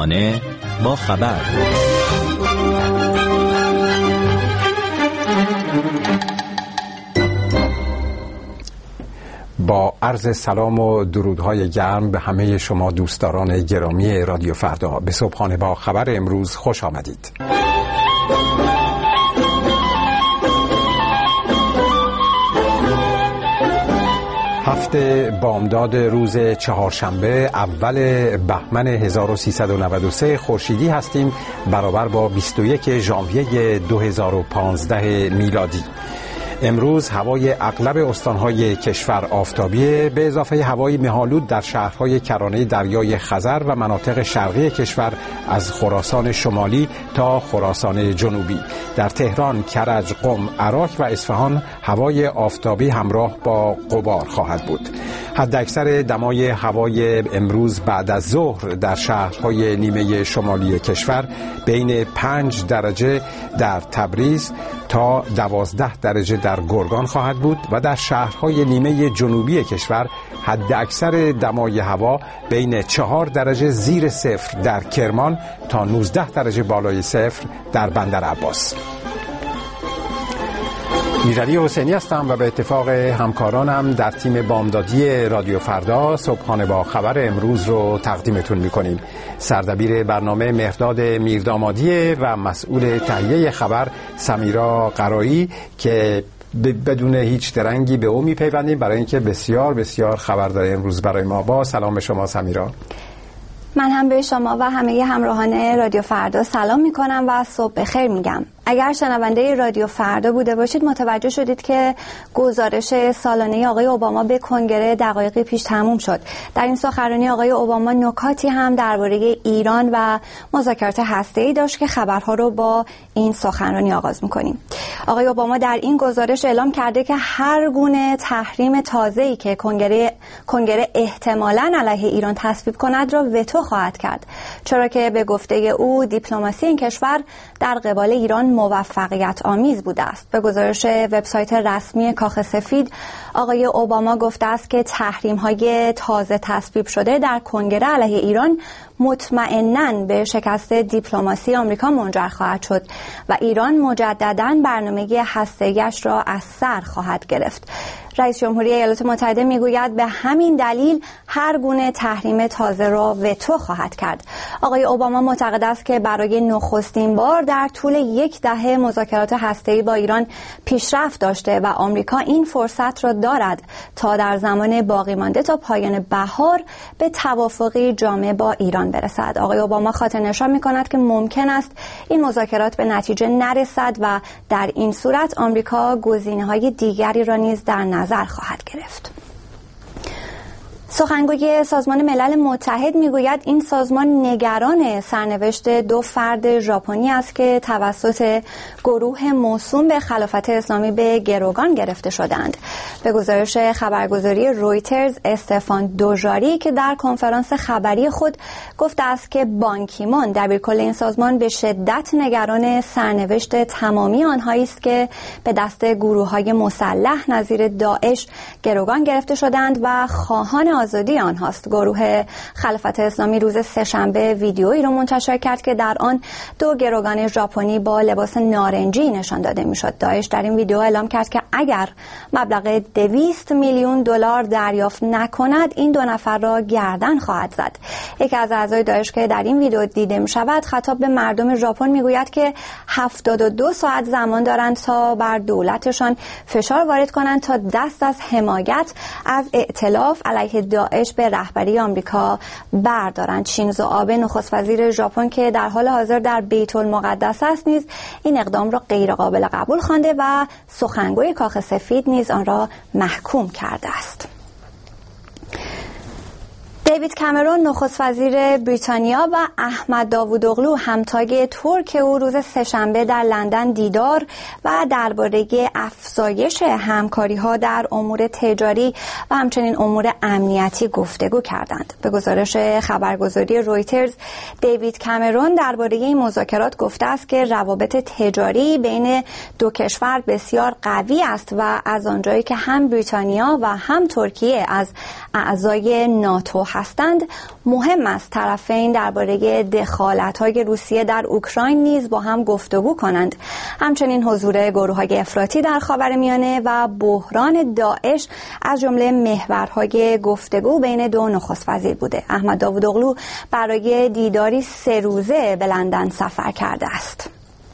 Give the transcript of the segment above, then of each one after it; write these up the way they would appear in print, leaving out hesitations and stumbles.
صبحانه با خبر. با عرض سلام و درودهای گرم به همه شما دوستداران گرامی رادیو فردا، به صبحانه با خبر امروز خوش آمدید. هفته بامداد روز چهارشنبه اول بهمن 1393 خورشیدی هستیم، برابر با 21 ژانویه 2015 میلادی. امروز هوای اغلب استانهای کشور آفتابیه، به اضافه هوای مه‌آلود در شهرهای کرانه دریای خزر و مناطق شرقی کشور از خراسان شمالی تا خراسان جنوبی. در تهران، کرج، قم، عراق و اصفهان هوای آفتابی همراه با غبار خواهد بود. حداکثر دمای هوای امروز بعد از ظهر در شهرهای نیمه شمالی کشور بین 5 درجه در تبریز تا 12 درجه در گرگان خواهد بود و در شهرهای نیمه جنوبی کشور حداکثر دمای هوا بین 4 درجه زیر صفر در کرمان تا 19 درجه بالای صفر در بندر عباس. میرعلی حسینی هستم و به اتفاق همکارانم در تیم بامدادی رادیو فردا صبحانه با خبر امروز رو تقدیمتون میکنیم. سردبیر برنامه مهرداد میردامادی و مسئول تهیه خبر سمیرا قرایی که بدون هیچ درنگی به او میپیوندیم برای اینکه بسیار بسیار خبر داره امروز برای ما. با سلام به شما سمیرا. من هم به شما و همه همراهان رادیو فردا سلام میکنم و صبح بخیر میگم. اگر شنونده رادیو فردا بوده باشید متوجه شدید که گزارش سالانه آقای اوباما به کنگره دقایقی پیش تموم شد. در این سخنرانی آقای اوباما نکاتی هم درباره ایران و مذاکرات هسته‌ای داشت که خبرها رو با این سخنرانی آغاز میکنیم. آقای اوباما در این گزارش اعلام کرده که هر گونه تحریم تازه‌ای که کنگره احتمالاً علیه ایران تصویب کند را وتو خواهد کرد، چرا که به گفته او دیپلماسی این کشور در قبال ایران موفقیت آمیز بوده است. به گزارش وبسایت رسمی کاخ سفید، آقای اوباما گفته است که تحریم‌های تازه تصویب شده در کنگره علیه ایران مطمئناً به شکست دیپلماسی آمریکا منجر خواهد شد و ایران مجدداً برنامه هسته‌ایش را از سر خواهد گرفت. رئیس جمهوری ایالات متحده میگوید به همین دلیل هر گونه تحریم تازه را وتو خواهد کرد. آقای اوباما معتقد است که برای نخستین بار در طول یک دهه مذاکرات هسته‌ای با ایران پیشرفت داشته و آمریکا این فرصت را دارد تا در زمان باقی مانده تا پایان بهار به توافقی جامع با ایران برسد. آقای اوباما خاطرنشان می‌کند که ممکن است این مذاکرات به نتیجه نرسد و در این صورت آمریکا گزینه‌های دیگری را نیز در نظر خواهد گرفت. سخنگوی سازمان ملل متحد میگوید این سازمان نگران سرنوشت 2 فرد ژاپنی است که توسط گروه موسوم به خلافت اسلامی به گروگان گرفته شدند. به گزارش خبرگزاری رویترز، استفان دوژاری که در کنفرانس خبری خود گفته است که بان کی مون دبیرکل این سازمان به شدت نگران سرنوشت تمامی آنهایی است که به دست گروه‌های مسلح نظیر داعش گروگان گرفته شدند و خواهان آزادی آنهاست. گروه خلافت اسلامی روز سه‌شنبه ویدیویی را منتشر کرد که در آن 2 گروگان ژاپنی با لباس نارنجی نشان داده میشد. داعش در این ویدیو اعلام کرد که اگر مبلغ 200 میلیون دلار دریافت نکند این 2 نفر را گردن خواهد زد. یکی از اعضای داعش که در این ویدیو دیده می شود خطاب به مردم ژاپن میگوید که 72 ساعت زمان دارند تا بر دولتشان فشار وارد کنند تا دست از حمایت از ائتلاف علیه داعش به رهبری آمریکا بردارند. شینزو آبه نخست وزیر ژاپن که در حال حاضر در بیت المقدس است نیز این اقدام را غیر قابل قبول خوانده و سخنگوی کاخ سفید نیز آن را محکوم کرده است. دیوید کامرون نخست وزیر بریتانیا و احمد داوودوغلو همتای ترک او روز سه‌شنبه در لندن دیدار و درباره افزایش همکاری‌ها در امور تجاری و همچنین امور امنیتی گفتگو کردند. به گزارش خبرگزاری رویترز، دیوید کامرون درباره این مذاکرات گفته است که روابط تجاری بین دو کشور بسیار قوی است و از آنجایی که هم بریتانیا و هم ترکیه از اعضای ناتو هستند هستند، مهم است طرفین درباره دخالت‌های روسیه در اوکراین نیز با هم گفتگو کنند. همچنین حضور گروه‌های افراطی در خاورمیانه و بحران داعش از جمله محورهای گفتگو بین دو نخست وزیر بوده. احمد داوودوغلو برای دیداری 3 روزه به لندن سفر کرده است.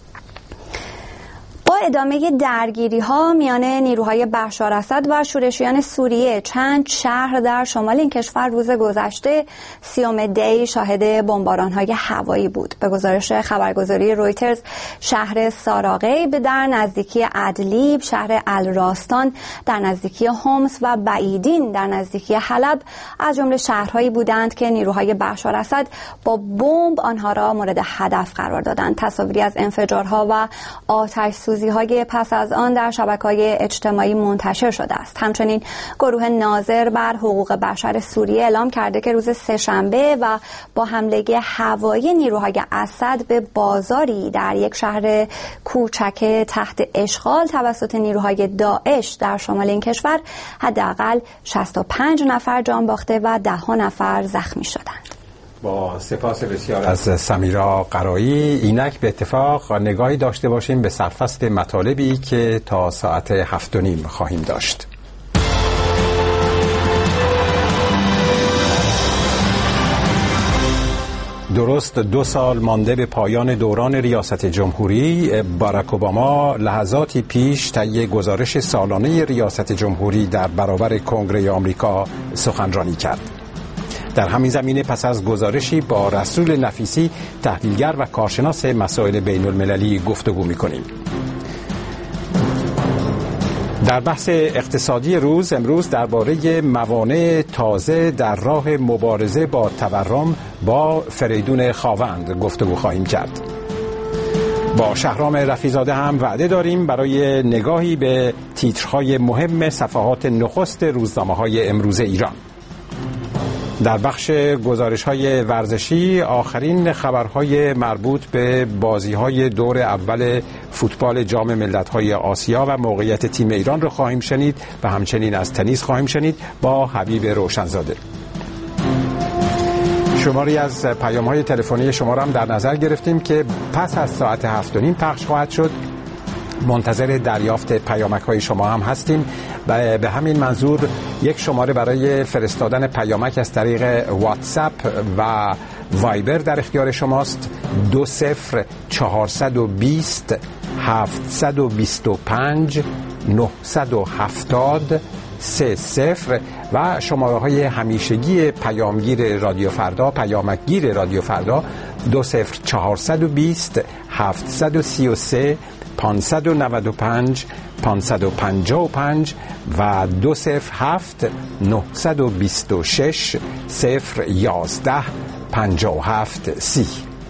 با ادامه درگیری‌ها میان نیروهای بشار اسد و شورشیان سوریه، چند شهر در شمال این کشور روز گذشته 30 دی شاهد بمباران‌های هوایی بود. به گزارش خبرگزاری رویترز، شهر ساراقیب در نزدیکی ادلیب، شهر الراستان در نزدیکی حمص و بعیدین در نزدیکی حلب از جمله شهرهایی بودند که نیروهای بشار اسد با بمب آنها را مورد هدف قرار دادند. تصاویری از انفجارها و آتش های پس از آن در شبکه‌های اجتماعی منتشر شده است. همچنین گروه ناظر بر حقوق بشر سوریه اعلام کرده که روز سه‌شنبه و با حمله هوایی نیروهای اسد به بازاری در یک شهر کوچک تحت اشغال توسط نیروهای داعش در شمال این کشور حداقل 65 نفر جان باخته و 10 نفر زخمی شدند. با سپاس بسیار از سمیرا قرایی. اینک به اتفاق نگاهی داشته باشیم به سرفصل مطالبی که تا ساعت 7:30 خواهیم داشت. درست 2 سال مانده به پایان دوران ریاست جمهوری، باراک اوباما لحظاتی پیش طی گزارش سالانه ریاست جمهوری در برابر کنگره آمریکا سخنرانی کرد. در همین زمینه پس از گزارشی با رسول نفیسی، تحلیلگر و کارشناس مسائل بین المللی گفتگو می‌کنیم. در بحث اقتصادی امروز درباره موانع تازه در راه مبارزه با تورم با فریدون خاوند گفتگو خواهیم کرد. با شهرام رفیزاده هم وعده داریم برای نگاهی به تیترهای مهم صفحات نخست روزنامه‌های امروز ایران. در بخش گزارش‌های ورزشی آخرین خبرهای مربوط به بازی‌های دور اول فوتبال جام ملت‌های آسیا و موقعیت تیم ایران رو خواهیم شنید و همچنین از تنیس خواهیم شنید با حبیب روشنزاده. شماری از پیام‌های تلفنی شما را هم در نظر گرفتیم که پس از ساعت 7:30 پخش خواهد شد. منتظر دریافت پیامک‌های شما هم هستیم. به همین منظور یک شماره برای فرستادن پیامک از طریق واتساپ و وایبر در اختیار شماست: 20 420 725 970 30 و شماره های همیشگی پیامگیر رادیو فردا، پیامکگیر رادیو فردا: 20 420 733 595 555 و 207 926 011 57 30.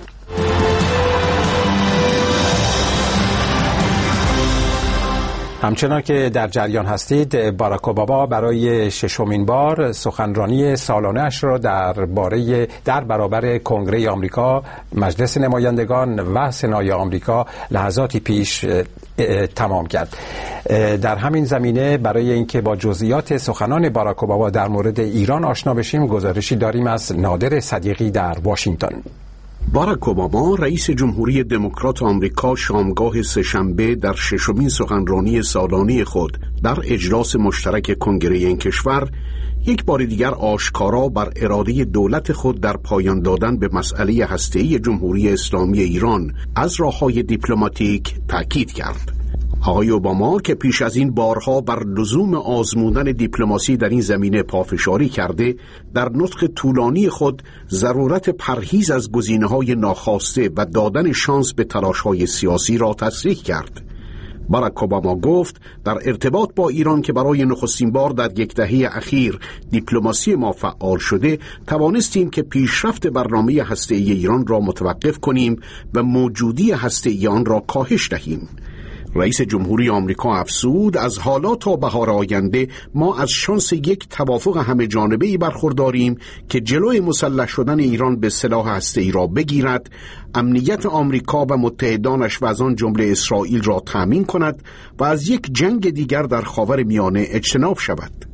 همچنان که در جریان هستید، باراک اوباما برای 6مین بار سخنرانی سالانه‌اش را در برابر کنگره آمریکا، مجلس نمایندگان و سنای آمریکا لحظاتی پیش تمام کرد. در همین زمینه برای اینکه با جزئیات سخنان باراک اوباما در مورد ایران آشنا بشیم، گزارشی داریم از نادر صدیقی در واشنگتن. باراک اوباما رئیس جمهوری دموکرات آمریکا شامگاه سه‌شنبه در 6مین سخنرانی سالانه خود در اجلاس مشترک کنگره این کشور یک بار دیگر آشکارا بر اراده دولت خود در پایان دادن به مسئله هسته‌ای جمهوری اسلامی ایران از راه‌های دیپلماتیک تاکید کرد. آقای اوباما که پیش از این بارها بر لزوم آزمودن دیپلماسی در این زمینه پافشاری کرده، در نطق طولانی خود ضرورت پرهیز از گزینه‌های ناخواسته و دادن شانس به تلاش‌های سیاسی را تصریح کرد. باراک اوباما گفت در ارتباط با ایران که برای نخستین بار در 10 دهه اخیر دیپلماسی ما فعال شده، توانستیم که پیشرفت برنامه هسته‌ای ایران را متوقف کنیم و موجودی هسته‌ای آن را کاهش دهیم. رئیس جمهوری آمریکا افزود از حالا تا بهار آینده ما از شانس یک توافق همه جانبه‌ای برخورداریم که جلوی مسلح شدن ایران به سلاح هسته‌ای را بگیرد، امنیت آمریکا و متحدانش و از آن جمله اسرائیل را تأمین کند و از یک جنگ دیگر در خاورمیانه اجتناب شود.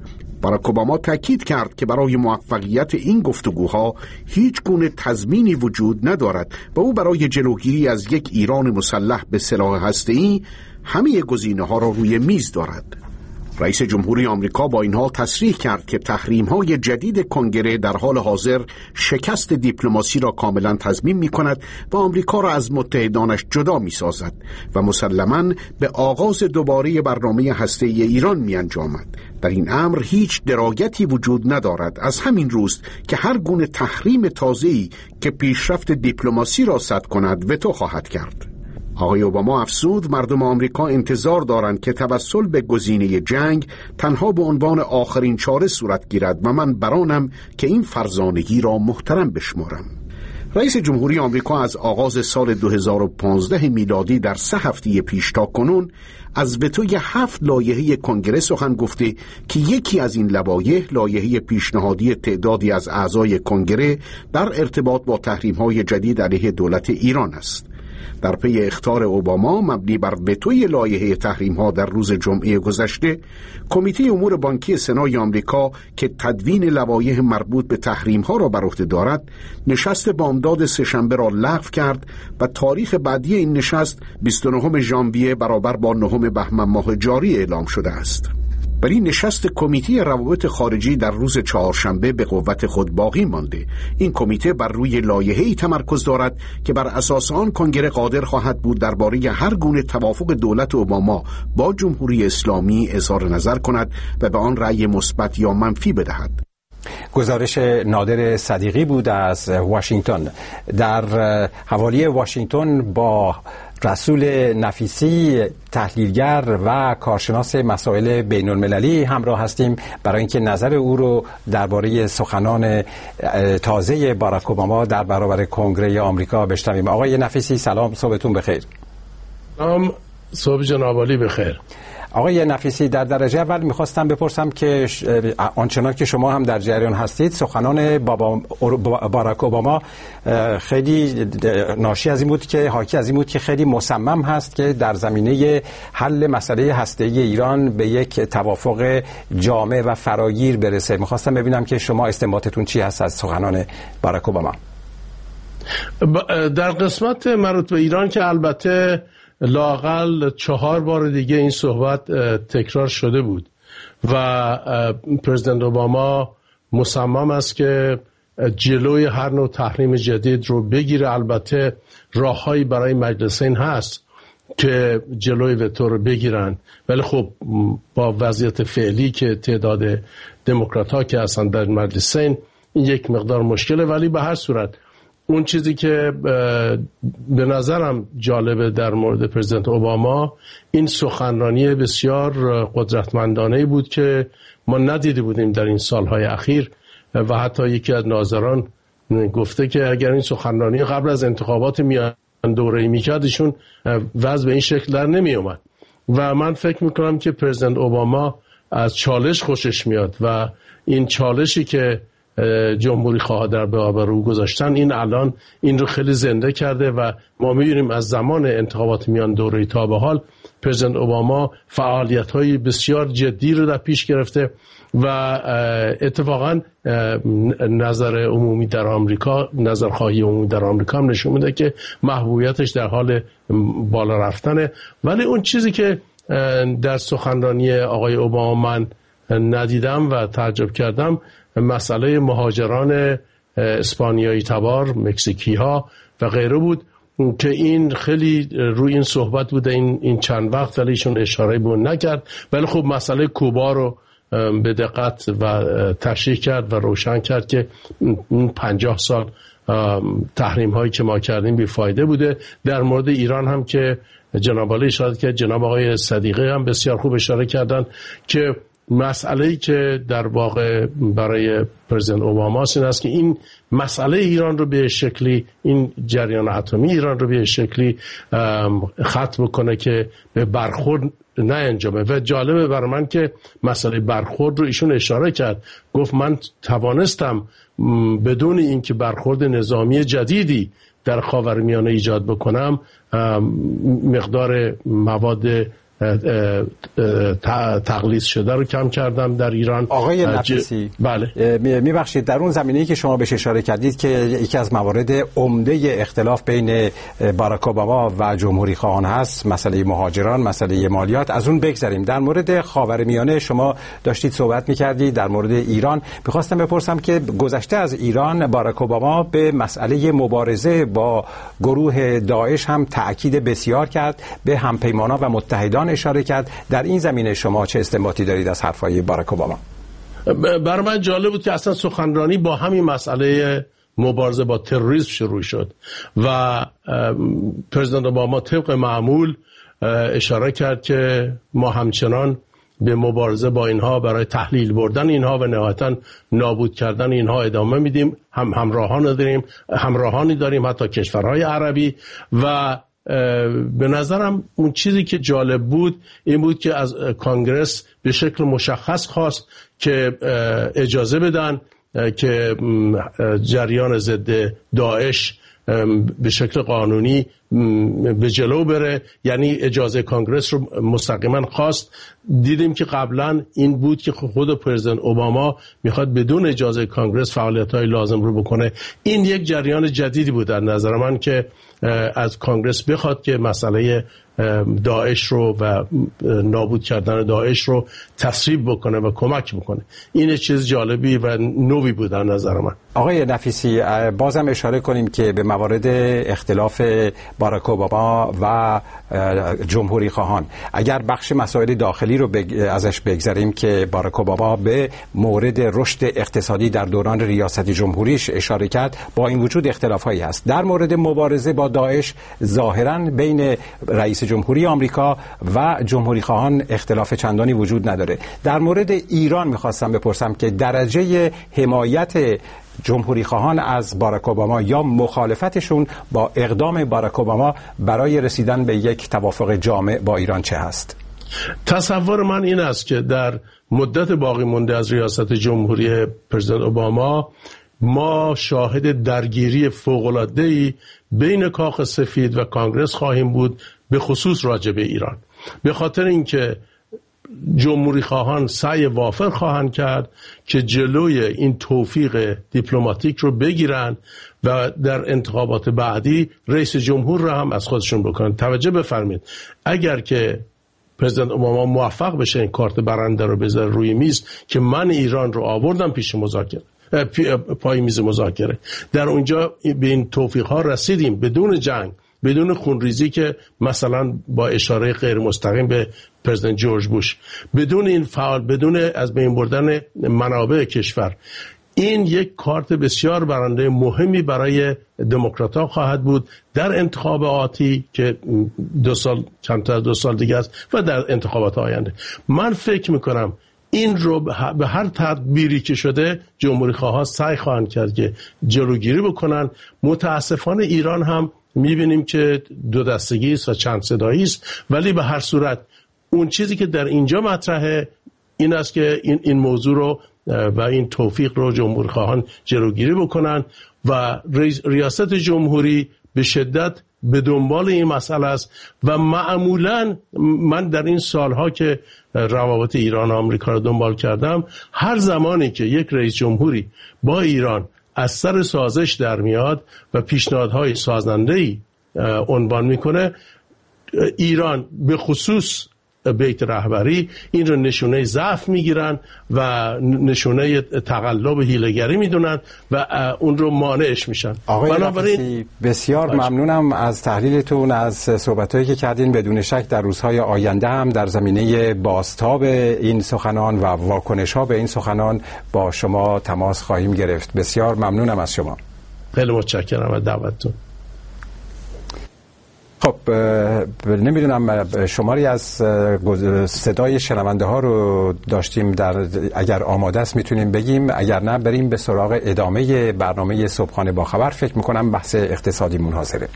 باراک اوباما تاکید کرد که برای موفقیت این گفتگوها هیچ گونه تضمینی وجود ندارد و او برای جلوگیری از یک ایران مسلح به سلاح هسته‌ای همه گزینه‌ها را روی میز دارد. رئیس جمهوری آمریکا با اینها تصریح کرد که تحریم‌های جدید کنگره در حال حاضر شکست دیپلماسی را کاملا تضمین می‌کند و آمریکا را از متحدانش جدا می‌سازد و مسلماً به آغاز دوباره برنامه هسته‌ای ایران می‌انجامد. در این امر هیچ دراگتی وجود ندارد. از همین روست که هر گونه تحریم تازه‌ای که پیشرفت دیپلماسی را سد کند وتو خواهد کرد. آقای اوباما افزود مردم آمریکا انتظار دارند که توسل به گزینه جنگ تنها به عنوان آخرین چاره صورت گیرد و من برانم که این فرزانگی را محترم بشمارم. رئیس جمهوری آمریکا از آغاز سال 2015 میلادی در 3 هفته پیش تا کنون از وتوی 7 لایحه کنگره سخن گفته که یکی از این لوایح لایحه پیشنهادی تعدادی از اعضای کنگره در ارتباط با تحریم‌های جدید علیه دولت ایران است. در پی اخطار اوباما مبنی بر وتوی لایحه تحریم‌ها در روز جمعه گذشته، کمیته امور بانکی سنای آمریکا که تدوین لوایح مربوط به تحریم‌ها را بر عهده دارد، نشست بامداد سه‌شنبه را لغو کرد و تاریخ بعدی این نشست 29 ژانویه برابر با 9 بهمن ماه جاری اعلام شده است. ولی نشست کمیته روابط خارجی در روز چهارشنبه به قوت خود باقی مانده. این کمیته بر روی لایحه‌ای تمرکز دارد که بر اساس آن کنگره قادر خواهد بود درباره هر گونه توافق دولت اوباما با جمهوری اسلامی اظهار نظر کند و به آن رأی مثبت یا منفی بدهد. گزارش نادر صدیقی بود از واشنگتن. در حوالی واشنگتن با رسول نفیسی تحلیلگر و کارشناس مسائل بین المللی همراه هستیم برای اینکه نظر او رو درباره سخنان تازه باراک اوباما در برابر کنگره آمریکا بشنویم. آقای نفیسی سلام، صبحتون بخیر. سلام، صبح جناب عالی بخیر. آقای نفیسی، در درجه اول میخواستم بپرسم که آنچنان که شما هم در جریان هستید سخنان باراک اوباما خیلی ناشی از این بود که حاکی از این بود که خیلی مصمم هست که در زمینه حل مسئله هسته‌ای ایران به یک توافق جامع و فراگیر برسه. میخواستم ببینم که شما استنباطتون چی هست از سخنان باراک اوباما. در قسمت مربوط به ایران که البته لااقل 4 بار دیگه این صحبت تکرار شده بود و پرزیدنت اوباما مصمم است که جلوی هر نوع تحریم جدید رو بگیره. البته راههایی برای مجلسین هست که جلوی وتو رو بگیرن، ولی خب با وضعیت فعلی که تعداد دموکرات‌ها که هستن در مجلسین این یک مقدار مشکله. ولی به هر صورت اون چیزی که به نظرم جالبه در مورد پرزیدنت اوباما این سخنرانی بسیار قدرتمندانه بود که ما ندیده بودیم در این سالهای اخیر و حتی یکی از ناظران گفته که اگر این سخنرانی قبل از انتخابات میان دوره‌ای میکرد ایشون وضع به این شکل در نمی اومد. و من فکر میکنم که پرزیدنت اوباما از چالش خوشش میاد و این چالشی که جمهوری خواه در برابر او گذاشتن این الان این رو خیلی زنده کرده و ما می‌بینیم از زمان انتخابات میان دوره‌ای تا به حال پرزیدنت اوباما فعالیت‌های بسیار جدی رو در پیش گرفته و اتفاقا نظر عمومی در آمریکا، نظرخواهی عمومی در آمریکا هم نشون میده که محبوبیتش در حال بالا رفتنه. ولی اون چیزی که در سخنرانی آقای اوباما من ندیدم و تعجب کردم مسئله مهاجران اسپانیایی تبار، مکزیکی ها و غیره بود که این خیلی روی این صحبت بوده این چند وقت، ولی ایشون اشاره به اون نکرد. ولی خب مسئله کوبا رو به دقت و تشریح کرد و روشن کرد که 50 سال تحریم هایی که ما کردیم بیفایده بوده. در مورد ایران هم که جناب عالی اشاره کرد، جناب آقای صدیقی هم بسیار خوب اشاره کردن که مسئله‌ای که در واقع برای پرزیدنت اوباما این است که این مسئله ایران رو به شکلی، این جریان اتمی ایران رو به شکلی ختم بکنه که به برخورد نه انجامه. و جالبه برای من که مسئله برخورد رو ایشون اشاره کرد، گفت من توانستم بدون اینکه برخورد نظامی جدیدی در خاورمیانه ایجاد بکنم مقدار مواد تقلیص شده رو کم کردم در ایران. آقای نفیسی، بله میبخشید، در اون زمینه‌ای که شما بهش اشاره کردید که یکی از موارد عمده اختلاف بین باراک اوباما و جمهوری خواهان هست مسئله مهاجران، مسئله مالیات، از اون بگذریم. در مورد خاورمیانه شما داشتید صحبت می‌کردید، در مورد ایران می‌خواستم بپرسم که گذشته از ایران باراک اوباما به مسئله مبارزه با گروه داعش هم تأکید بسیار کرد، به همپیمانان و متحدان اشاره کرد. در این زمینه شما چه استنباطی دارید از حرفای باراک اوباما؟ برای من جالب بود که اصلا سخنرانی با همین مسئله مبارزه با تروریسم شروع شد و پرزیدنت اوباما طبق معمول اشاره کرد که ما همچنان به مبارزه با اینها برای تحلیل بردن اینها و نهایتاً نابود کردن اینها ادامه میدیم. همراهانی داریم حتی کشورهای عربی. و به نظرم اون چیزی که جالب بود این بود که از کانگرس به شکل مشخص خواست که اجازه بدن که جریان ضد داعش به شکل قانونی به جلو بره، یعنی اجازه کانگرس رو مستقیما خواست. دیدیم که قبلا این بود که خود پرزیدنت اوباما میخواد بدون اجازه کانگرس فعالیت‌های لازم رو بکنه. این یک جریان جدیدی بود در نظر من که از کانگرس بخواد که مسئله داعش رو و نابود کردن داعش رو تصویب بکنه و کمک بکنه. این چیز جالبی و نوی بود در نظر من. آقای نفیسی، بازم اشاره کنیم که به موارد اختلاف باراک اوباما و جمهوری خواهان، اگر بخش مسائل داخلی رو ازش بگذاریم که باراک اوباما به مورد رشد اقتصادی در دوران ریاست جمهوریش اشاره کرد، با این وجود اختلافایی هست. در مورد مبارزه با داعش ظاهراً بین رئیس جمهوری آمریکا و جمهوری خواهان اختلاف چندانی وجود نداره. در مورد ایران میخواستم بپرسم که درجه حمایت جمهوری خواهان از باراک اوباما یا مخالفتشون با اقدام باراک اوباما برای رسیدن به یک توافق جامع با ایران چه هست؟ تصور من این است که در مدت باقی مونده از ریاست جمهوری پرزیدنت اوباما ما شاهد درگیری فوق‌العاده‌ای بین کاخ سفید و کانگرس خواهیم بود، به خصوص راجع به ایران، به خاطر اینکه جمهوری خواهان سعی وافر خواهند کرد که جلوی این توفیق دیپلماتیک رو بگیرن و در انتخابات بعدی رئیس جمهور رو هم از خودشون بکنن. توجه بفرمایید، اگر که پرزیدنت اوباما موفق بشه این کارت برنده رو بذاره روی میز که من ایران رو آوردم پیش مذاکره، پای میز مذاکره، در اونجا به این توفیق ها رسیدیم بدون جنگ، بدون خونریزی که مثلا با اشاره غیر مستقیم به پرزیدنت جورج بوش، بدون این فعال، بدون از بین بردن منابع کشور. این یک کارت بسیار برنده مهمی برای دموکرات‌ها خواهد بود در انتخاب آتی که کمتر از 2 سال دیگه است و در انتخابات آینده. من فکر میکنم این رو به هر تدبیری که شده جمهوری خواهان سعی خواهند کرد که جلوگیری بکنن. متاسفانه ایران هم میبینیم که 2 دستگی است و چند صدایی است، ولی به هر صورت اون چیزی که در اینجا مطرحه این است که این موضوع رو و این توفیق رو جمهوری خواهان جلوگیری بکنن و ریاست جمهوری به شدت به دنبال این مسئله است و معمولا من در این سالها که روابط ایران و آمریکا رو دنبال کردم، هر زمانی که یک رئیس جمهوری با ایران از سر سازش در میاد و پیشنهادهای سازنده‌ای عنوان میکنه، ایران به خصوص بیت رهبری این رو نشونه ضعف میگیرن و نشونه تقلب حیله‌گری میدونن و اون رو مانعش میشن. آقای نفیسی، بسیار ممنونم از تحلیلتون، از صحبتایی که کردین. بدون شک در روزهای آینده هم در زمینه بازتاب این سخنان و واکنش‌ها به این سخنان با شما تماس خواهیم گرفت. بسیار ممنونم از شما. خیلی متشکرم از دعوتتون. خب نمیدونم شماری از صدای شنونده ها رو داشتیم، اگر آماده است میتونیم بگیم، اگر نه بریم به سراغ ادامه برنامه صبحانه با خبر. فکر میکنم بحث اقتصادی منحصره.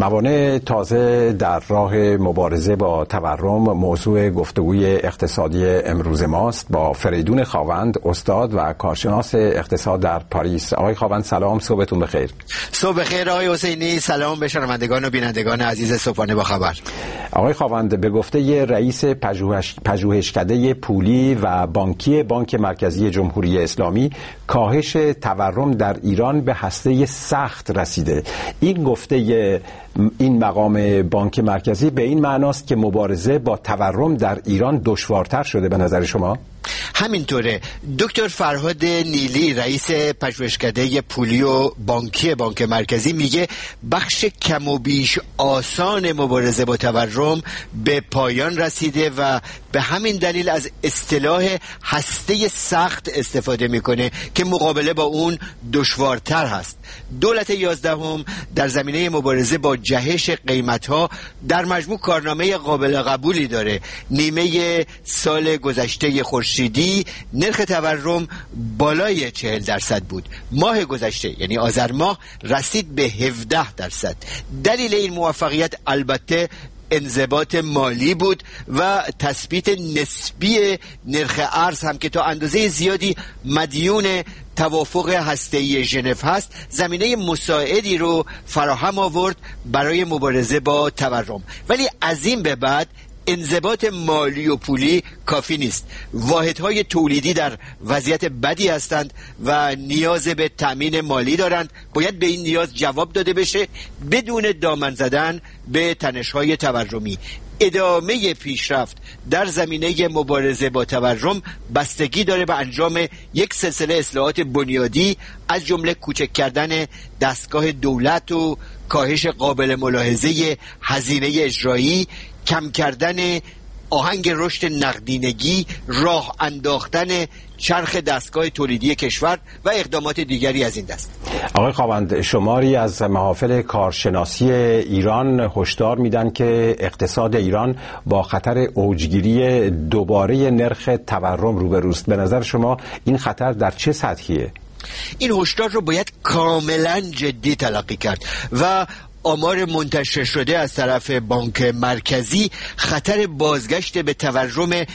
موانع تازه در راه مبارزه با تورم موضوع گفتگوی اقتصادی امروز ماست با فریدون خاوند، استاد و کارشناس اقتصاد در پاریس. آقای خاوند سلام، صبحتون بخیر. صبح بخیر آقای حسینی، سلام به شنوندگان و بینندگان عزیز صبحانه با خبر. آقای خاوند، به گفته رئیس پژوهشکده پولی و بانکی بانک مرکزی جمهوری اسلامی، کاهش تورم در ایران به هسته سخت رسیده. این گفته این مقام بانک مرکزی به این معناست که مبارزه با تورم در ایران دشوارتر شده به نظر شما؟ همینطوره. دکتر فرهاد نیلی رئیس پژوهشکده پولی و بانکی بانک مرکزی میگه بخش کم و بیش آسان مبارزه با تورم به پایان رسیده و به همین دلیل از اصطلاح هسته سخت استفاده میکنه که مقابله با اون دشوارتر هست. دولت 11 در زمینه مبارزه با جهش قیمتها در مجموع کارنامه قابل قبولی داره. نیمه سال گذشته خورشیدی نرخ تورم بالای 40% بود. ماه گذشته یعنی آذر ماه رسید به 17%. دلیل این موفقیت البته انضباط مالی بود و تثبیت نسبی نرخ ارز هم که تا اندازه زیادی مدیون توافق هسته‌ای ژنو هست، زمینه مساعدی رو فراهم آورد برای مبارزه با تورم. ولی از این به بعد انضباط مالی و پولی کافی نیست. واحدهای تولیدی در وضعیت بدی هستند و نیاز به تأمین مالی دارند. باید به این نیاز جواب داده بشه بدون دامن زدن به تنش‌های تورمی. ادامه پیشرفت در زمینه مبارزه با تورم بستگی داره به انجام یک سلسله اصلاحات بنیادی، از جمله کوچک کردن دستگاه دولت و کاهش قابل ملاحظه هزینه اجرایی، کم کردن آهنگ رشد نقدینگی، راه انداختن چرخ دستگاه تولیدی کشور و اقدامات دیگری از این دست. آقای خاوند، شماری از محافل کارشناسی ایران هشدار میدن که اقتصاد ایران با خطر اوجگیری دوباره نرخ تورم روبروست. به نظر شما این خطر در چه سطحیه؟ این هشدار رو باید کاملا جدی تلقی کرد و آمار منتشر شده از طرف بانک مرکزی خطر بازگشت به تورم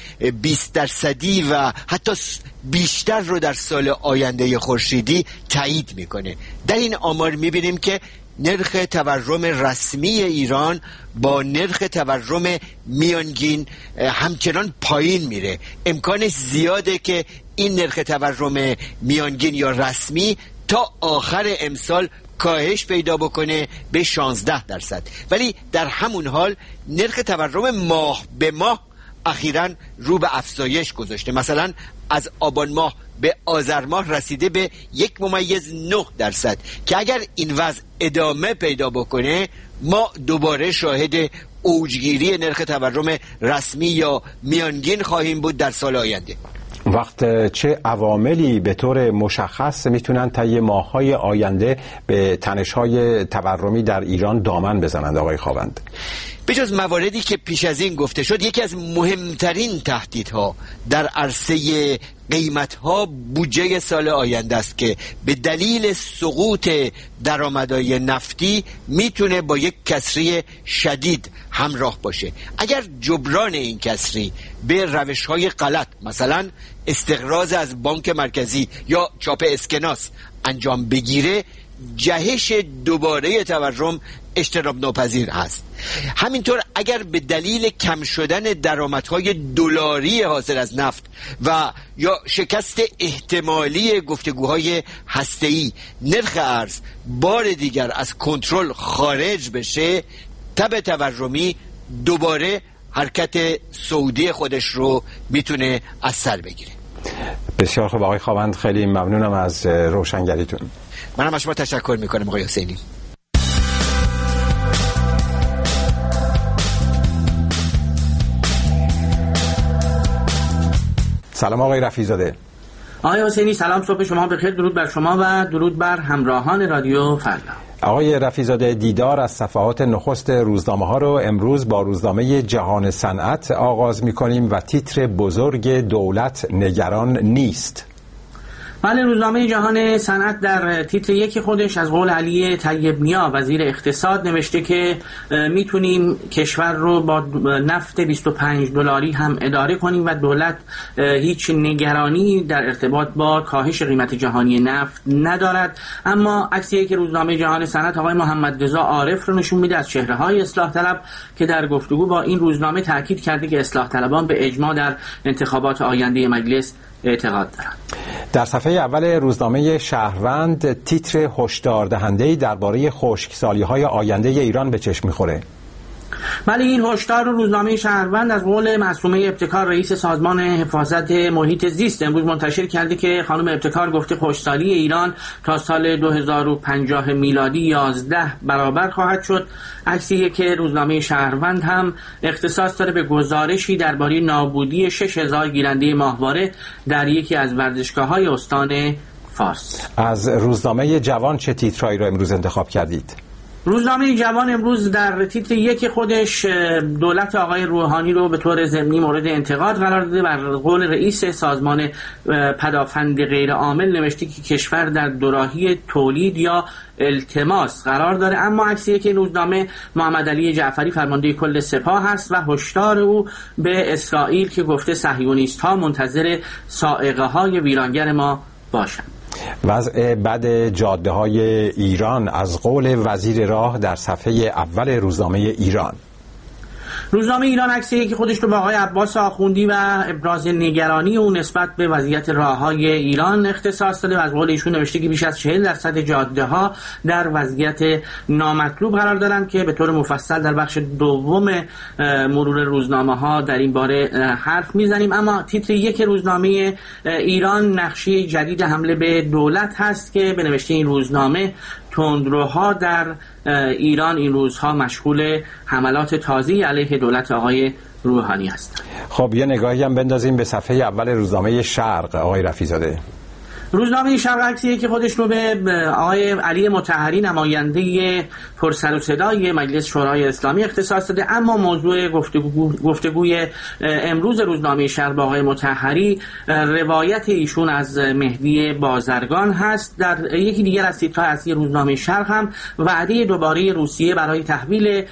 20% و حتی بیشتر رو در سال آینده خورشیدی تایید میکنه. در این آمار میبینیم که نرخ تورم رسمی ایران با نرخ تورم میانگین همچنان پایین میره. امکانش زیاده که این نرخ تورم میانگین یا رسمی تا آخر امسال کاهش پیدا بکنه به 16%. ولی در همون حال نرخ تورم ماه به ماه اخیراً رو به افزایش گذاشته. مثلا از آبان ماه به آذر ماه رسیده به 1.9% که اگر این وضع ادامه پیدا بکنه ما دوباره شاهد اوجگیری نرخ تورم رسمی یا میانگین خواهیم بود در سال آینده. وقت چه عواملی به طور مشخص میتونن طی ماه‌های آینده به تنش‌های تورمی در ایران دامن بزنند آقای خاوند؟ به جز مواردی که پیش از این گفته شد، یکی از مهمترین تهدیدها در عرصه قیمت‌ها بودجه سال آینده است که به دلیل سقوط درآمدهای نفتی میتونه با یک کسری شدید همراه باشه. اگر جبران این کسری به روش‌های غلط، مثلا استقراض از بانک مرکزی یا چاپ اسکناس انجام بگیره، جهش دوباره تورم اجتناب ناپذیر است. همینطور اگر به دلیل کم شدن درآمدهای دلاری حاصل از نفت و یا شکست احتمالی گفتگوهای هسته‌ای نرخ ارز بار دیگر از کنترل خارج بشه، تب تورمی دوباره حرکت صعودی خودش رو میتونه از سر بگیره. بسیار خوب آقای خاوند، خیلی ممنونم از روشنگریتون. منم از شما تشکر میکنم آقای حسینی. سلام آقای رفیع‌زاده. آقای حسینی سلام، صبح شما بخیر. درود بر شما و درود بر همراهان رادیو فردا. آقای رفیع‌زاده، دیدار از صفحات نخست روزنامه‌ها رو امروز با روزنامه جهان صنعت آغاز می‌کنیم و تیتر بزرگ دولت نگران نیست. بله، روزنامه جهان صنعت در تیتر یک خودش از قول علی طیب نیا وزیر اقتصاد نوشته که میتونیم کشور رو با نفت $25 هم اداره کنیم و دولت هیچ نگرانی در ارتباط با کاهش قیمت جهانی نفت ندارد. اما عکسی که روزنامه جهان صنعت آقای محمد رضا عارف رو نشون میده از چهره‌های اصلاح طلب که در گفتگو با این روزنامه تاکید کرده که اصلاح طلبان به اجماع در انتخابات آینده مجلس اعتقاد دارند. در صفحه اول روزنامه شهروند تیتر هشدار دهنده‌ای درباره خشکسالی‌های آینده ایران به چشم می‌خوره. ولی این هشدار رو روزنامه شهروند از قول معصومه ابتکار رئیس سازمان حفاظت محیط زیست امروز منتشر کرده که خانم ابتکار گفته خشکسالی ایران تا سال 2050 میلادی 11 برابر خواهد شد. عکسی که روزنامه شهروند هم اختصاص داره به گزارشی درباره نابودی 6000 گیرنده ماهواره در یکی از ورزشگاه‌های استان فارس. از روزنامه جوان چه تیترایی رو امروز انتخاب کردید؟ روزنامه جوان امروز در تیتر یک خودش دولت آقای روحانی رو به طور ضمنی مورد انتقاد قرار داده. بر قول رئیس سازمان پدافند غیر عامل نوشته که کشور در دوراهی تولید یا التماس قرار داره. اما عکسی که روزنامه محمد علی جعفری فرمانده کل سپاه هست و هشدار او به اسرائیل که گفته صهیونیست‌ها منتظر صاعقه‌های ویرانگر ما باشند. وضع بد جاده‌های ایران از قول وزیر راه در صفحه اول روزنامه ایران. روزنامه ایران عکسی که خودش رو با آقای عباس آخوندی و ابراز نگرانی او نسبت به وضعیت راه‌های ایران اختصاص داده و از قول ایشون نوشته که بیش از 40% جاده‌ها در وضعیت نامطلوب قرار دارند که به طور مفصل در بخش دوم مرور روزنامه‌ها در این باره حرف میزنیم. اما تیتر یک روزنامه ایران نقشه جدید حمله به دولت هست که به نوشته این روزنامه تندروها در ایران این روزها مشغول حملات تازه‌ای علیه دولت آقای روحانی هستند. خب یه نگاهی هم بندازیم به صفحه اول روزنامه شرق آقای رفیع‌زاده. روزنامه شرق عکسیه که خودش رو به آقای علی مطهری نماینده پرسر و صدای مجلس شورای اسلامی اختصاص داده. اما موضوع گفتگوی امروز روزنامه شرق با آقای مطهری روایت ایشون از مهدی بازرگان هست. در یکی دیگر از تیترهای اصلی روزنامه شرق هم وعده دوباره روسیه برای تحویل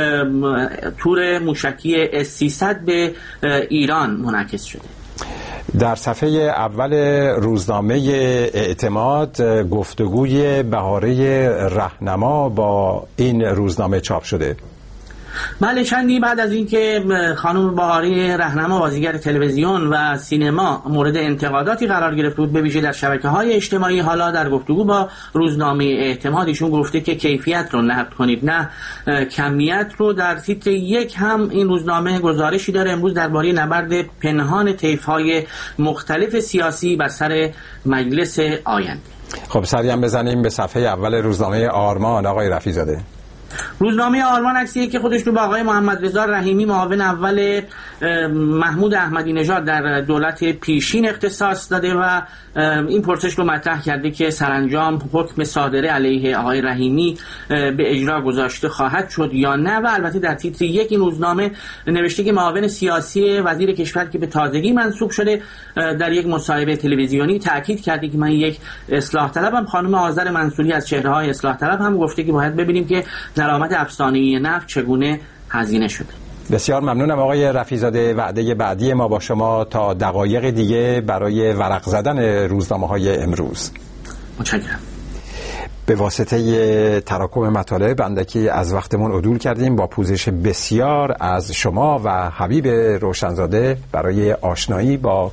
تور موشکی S-300 به ایران منعکس شده. در صفحه اول روزنامه اعتماد گفتگوی بهاره رهنما با این روزنامه چاپ شده. بله، چندی بعد از اینکه خانم بهاره رهنما بازیگر تلویزیون و سینما مورد انتقاداتی قرار گرفته بود به ویژه در شبکه‌های اجتماعی، حالا در گفتگو با روزنامه اعتماد ایشون گفته که کیفیت رو نقد کنید نه کمیت رو. در تیتر یک هم این روزنامه گزارشی داره امروز درباره نبرد پنهان طیف‌های مختلف سیاسی بر سر مجلس آینده. خب سری هم بزنیم به صفحه اول روزنامه آرمان آقای رفیع‌زاده. روزنامه آرمان عکسیه که خودش رو با آقای محمد رضا رحیمی معاون اول محمود احمدی نژاد در دولت پیشین اختصاص داده و این پرسش رو مطرح کرده که سرانجام حکم صادره علیه آقای رحیمی به اجرا گذاشته خواهد شد یا نه. و البته در تیتر یک این روزنامه نوشته که معاون سیاسی وزیر کشور که به تازگی منصوب شده در یک مصاحبه تلویزیونی تاکید کرده که من یک اصلاح طلبم. خانم آذر منصوری از چهره‌های اصلاح طلب هم گفته که باید ببینیم که درآمد افسانه‌ای نفت چگونه هزینه شده. بسیار ممنونم آقای رفیع‌زاده. وعده بعدی ما با شما تا دقایق دیگه برای ورق زدن روزنامه‌های امروز. متشکرم. به واسطه تراکم مطالب اندکی از وقتمون عدول کردیم. با پوزش بسیار از شما و حبیب روشنزاده برای آشنایی با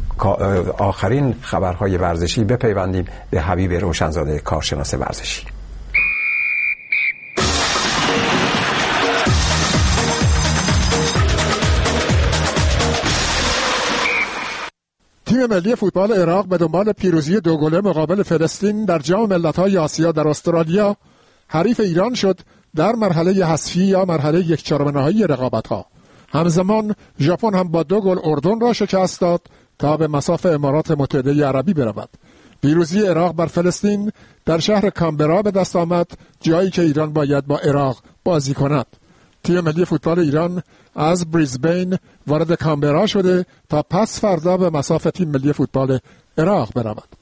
آخرین خبرهای ورزشی بپیوندیم به حبیب روشنزاده کارشناس ورزشی. تیم ملی فوتبال عراق به دنبال پیروزی 2 گله مقابل فلسطین در جام ملت‌های آسیا در استرالیا حریف ایران شد در مرحله حذفی یا مرحله 1/4 نهایی رقابت‌ها. همزمان ژاپن هم با 2 گل اردن را شکست داد تا به مصاف امارات متحده عربی برود. پیروزی عراق بر فلسطین در شهر کامبرا به دست آمد، جایی که ایران باید با عراق بازی کند. تیم ملی فوتبال ایران از بریزبین وارد کامبرا شده تا پس فردا به مصاف تیم ملی فوتبال عراق برود.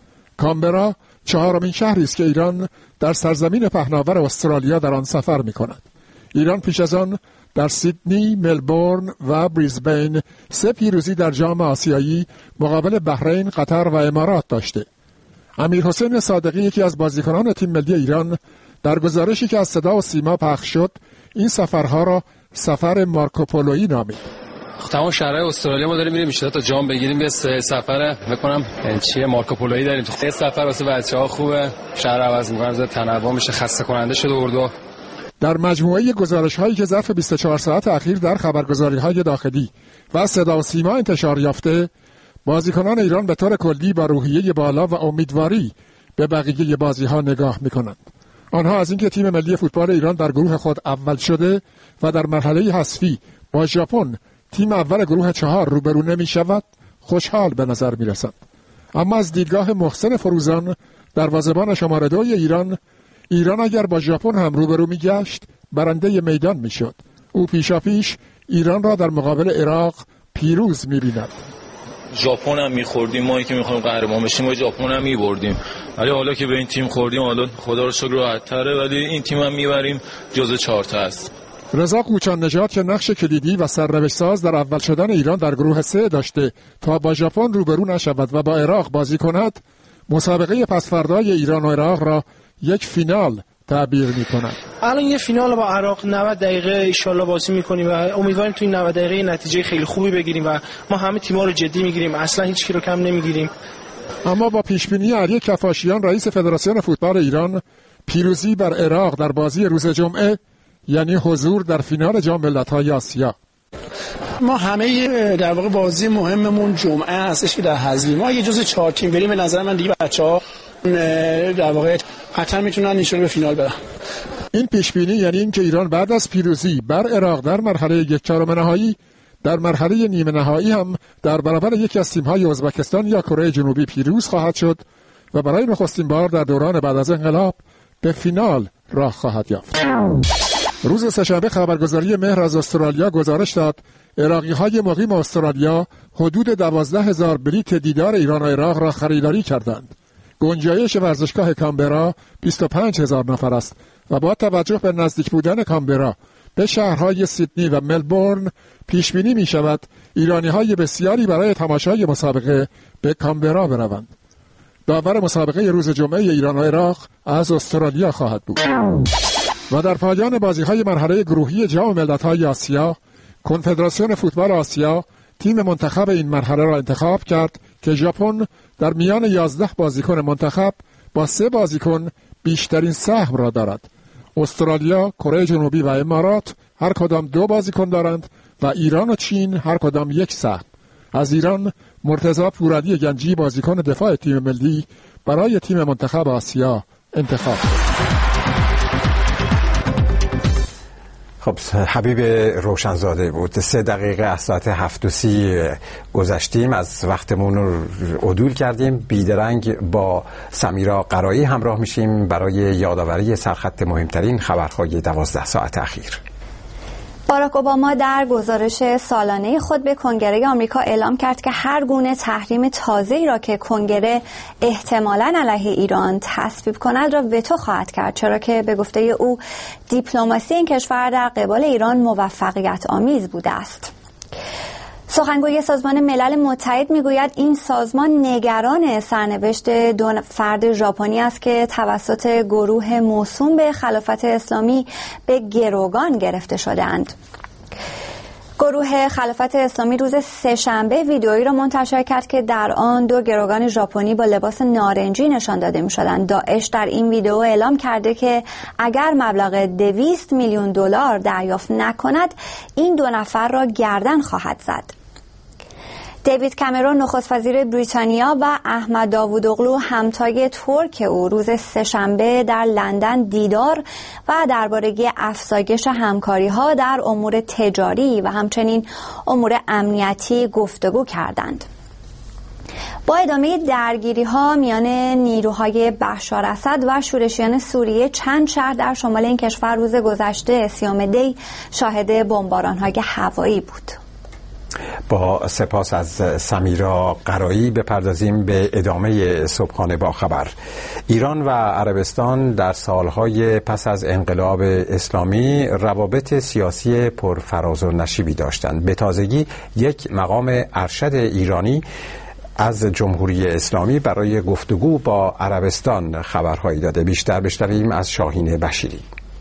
کامبرا چهارمین شهری است که ایران در سرزمین پهناور استرالیا در آن سفر می‌کند. ایران پیش از آن در سیدنی، ملبورن و بریزبین 3 پیروزی در جام آسیایی مقابل بحرین، قطر و امارات داشته. امیرحسین صادقی، یکی از بازیکنان تیم ملی ایران، در گزارشی که از صدا و سیما پخش شد این سفرها را سفر مارکوپولویی نامید. تمام شهرهای استرالیا ما داریم میریم ان تا جام بگیریم. به سفر بکنم چیه مارکوپولویی داریم. تو سفر واسه بچه‌ها خوبه، شهر عوض می‌کنن، تنوع میشه، خسته کننده شده اردو. در مجموعه گزارش‌هایی که ظرف 24 ساعت اخیر در خبرگزاری‌های داخلی و صدا و سیما انتشار یافته، بازیکنان ایران به طور کلی با روحیه بالا و امیدواری به بقیه بازی‌ها نگاه می‌کنند. آنها از اینکه تیم ملی فوتبال ایران در گروه خود اول شده و در مرحله حذفی با ژاپن تیم اول گروه 4 روبرو نمی‌شود خوشحال به نظر می‌رسند. اما از دیدگاه محسن فروزان، دروازه‌بان شماره 2 ایران اگر با ژاپن هم روبرو می‌گشت برنده میدان می‌شد. او پیشاپیش ایران را در مقابل عراق پیروز می‌بیند. ژاپن هم می‌خوردیم، ما که می‌خوایم قهرمان بشیم و ژاپن هم می‌بردیم، ولی حالا که به این تیم خوردیم حالا خدا رو شکر راحت‌تره، ولی این تیم هم می‌بریم جزو 4 تا است. رضا قوچان نژاد که نقش کلیدی و سرنوشت ساز در اول شدن ایران در گروه 3 داشته تا با ژاپن روبرو نشود و با عراق بازی کند، مسابقه پسفردای ایران و عراق را یک فینال تعبیر می‌کند. الان یه فینال با عراق 90 دقیقه ان شاءالله بازی می‌کنیم و امیدواریم تو این 90 دقیقه نتیجه خیلی خوبی بگیریم و ما همه تیم‌ها رو جدی می‌گیریم، اصلا هیچ کی رو کم نمی‌گیریم. اما با پیشبینی علی کفاشیان رئیس فدراسیون فوتبال ایران، پیروزی بر عراق در بازی روز جمعه یعنی حضور در فینال جام ملت‌های آسیا. ما همه در واقع بازی مهممون جمعه هستش که در حذفی ما یه جزء 4 تیم بریم، به نظر من دیگه بچه‌ها در واقع قطعا میتونن ایشون به فینال برن. این پیشبینی یعنی اینکه ایران بعد از پیروزی بر عراق در مرحله 1/4 نهایی در مرحله نیمه نهایی هم در برابر یکی از تیم‌های ازبکستان یا کره جنوبی پیروز خواهد شد و برای نخستین بار در دوران بعد از انقلاب به فینال راه خواهد یافت. روز سه‌شنبه خبرگزاری مهر از استرالیا گزارش داد عراقی‌های مقیم استرالیا حدود 12,000 بلیت دیدار ایران و عراق را خریداری کردند. گنجایش ورزشگاه کامبرا 25,000 نفر است و با توجه به نزدیک بودن کامبرا به شهرهای سیدنی و ملبورن پیش بینی می شود ایرانی‌های بسیاری برای تماشای مسابقه به کامبرا بروند. داور مسابقه روز جمعه ایران و عراق از استرالیا خواهد بود. و در پایان بازی‌های مرحله گروهی جام ملت‌های آسیا، کنفدراسیون فوتبال آسیا تیم منتخب این مرحله را انتخاب کرد که ژاپن در میان 11 بازیکن منتخب با 3 بازیکن بیشترین سهم را دارد. استرالیا، کره جنوبی و امارات هر کدام 2 بازیکن دارند و ایران و چین هر کدام 1 سهم. از ایران مرتضی پورعلی گنجی بازیکن دفاع تیم ملی برای تیم منتخب آسیا انتخاب شد. خب حبیب روشنزاده بود. 3 دقیقه از ساعت 7:30 گذشتیم از وقتمون رو عدول کردیم. بیدرنگ با سمیرا قرایی همراه میشیم برای یادآوری سرخط مهمترین خبرهای 12 ساعت اخیر. باراک اوباما در گزارش سالانه خود به کنگره آمریکا اعلام کرد که هر گونه تحریم تازه‌ای را که کنگره احتمالاً علیه ایران تصویب کند را وتو خواهد کرد، چرا که به گفته او دیپلماسی این کشور در قبال ایران موفقیت آمیز بوده است. سخنگوی سازمان ملل متحد میگوید این سازمان نگران سرنوشت 2 فرد ژاپنی است که توسط گروه موسوم به خلافت اسلامی به گروگان گرفته شده‌اند. گروه خلافت اسلامی روز سه‌شنبه ویدئویی را منتشر کرد که در آن 2 گروگان ژاپنی با لباس نارنجی نشان داده می‌شدند. داعش در این ویدئو اعلام کرده که اگر مبلغ 200 میلیون دلار دریافت نکند این 2 نفر را گردن خواهد زد. دیوید کامرون نخست وزیر بریتانیا و احمد داوودوغلو همتای ترک او روز سه‌شنبه در لندن دیدار و درباره افزایش همکاری‌ها در امور تجاری و همچنین امور امنیتی گفتگو کردند. با ادامه درگیری‌ها میان نیروهای بشار اسد و شورشیان سوریه چند شهر در شمال این کشور روز گذشته 30 دی شاهد بمباران‌های هوایی بود. با سپاس از سمیرا قرایی بپردازیم به ادامه صبحانه با خبر. ایران و عربستان در سالهای پس از انقلاب اسلامی روابط سیاسی پرفراز و نشیبی داشتند. به تازگی یک مقام ارشد ایرانی از جمهوری اسلامی برای گفتگو با عربستان خبرهایی داده. بیشتر بشنویم از شاهین بشیری.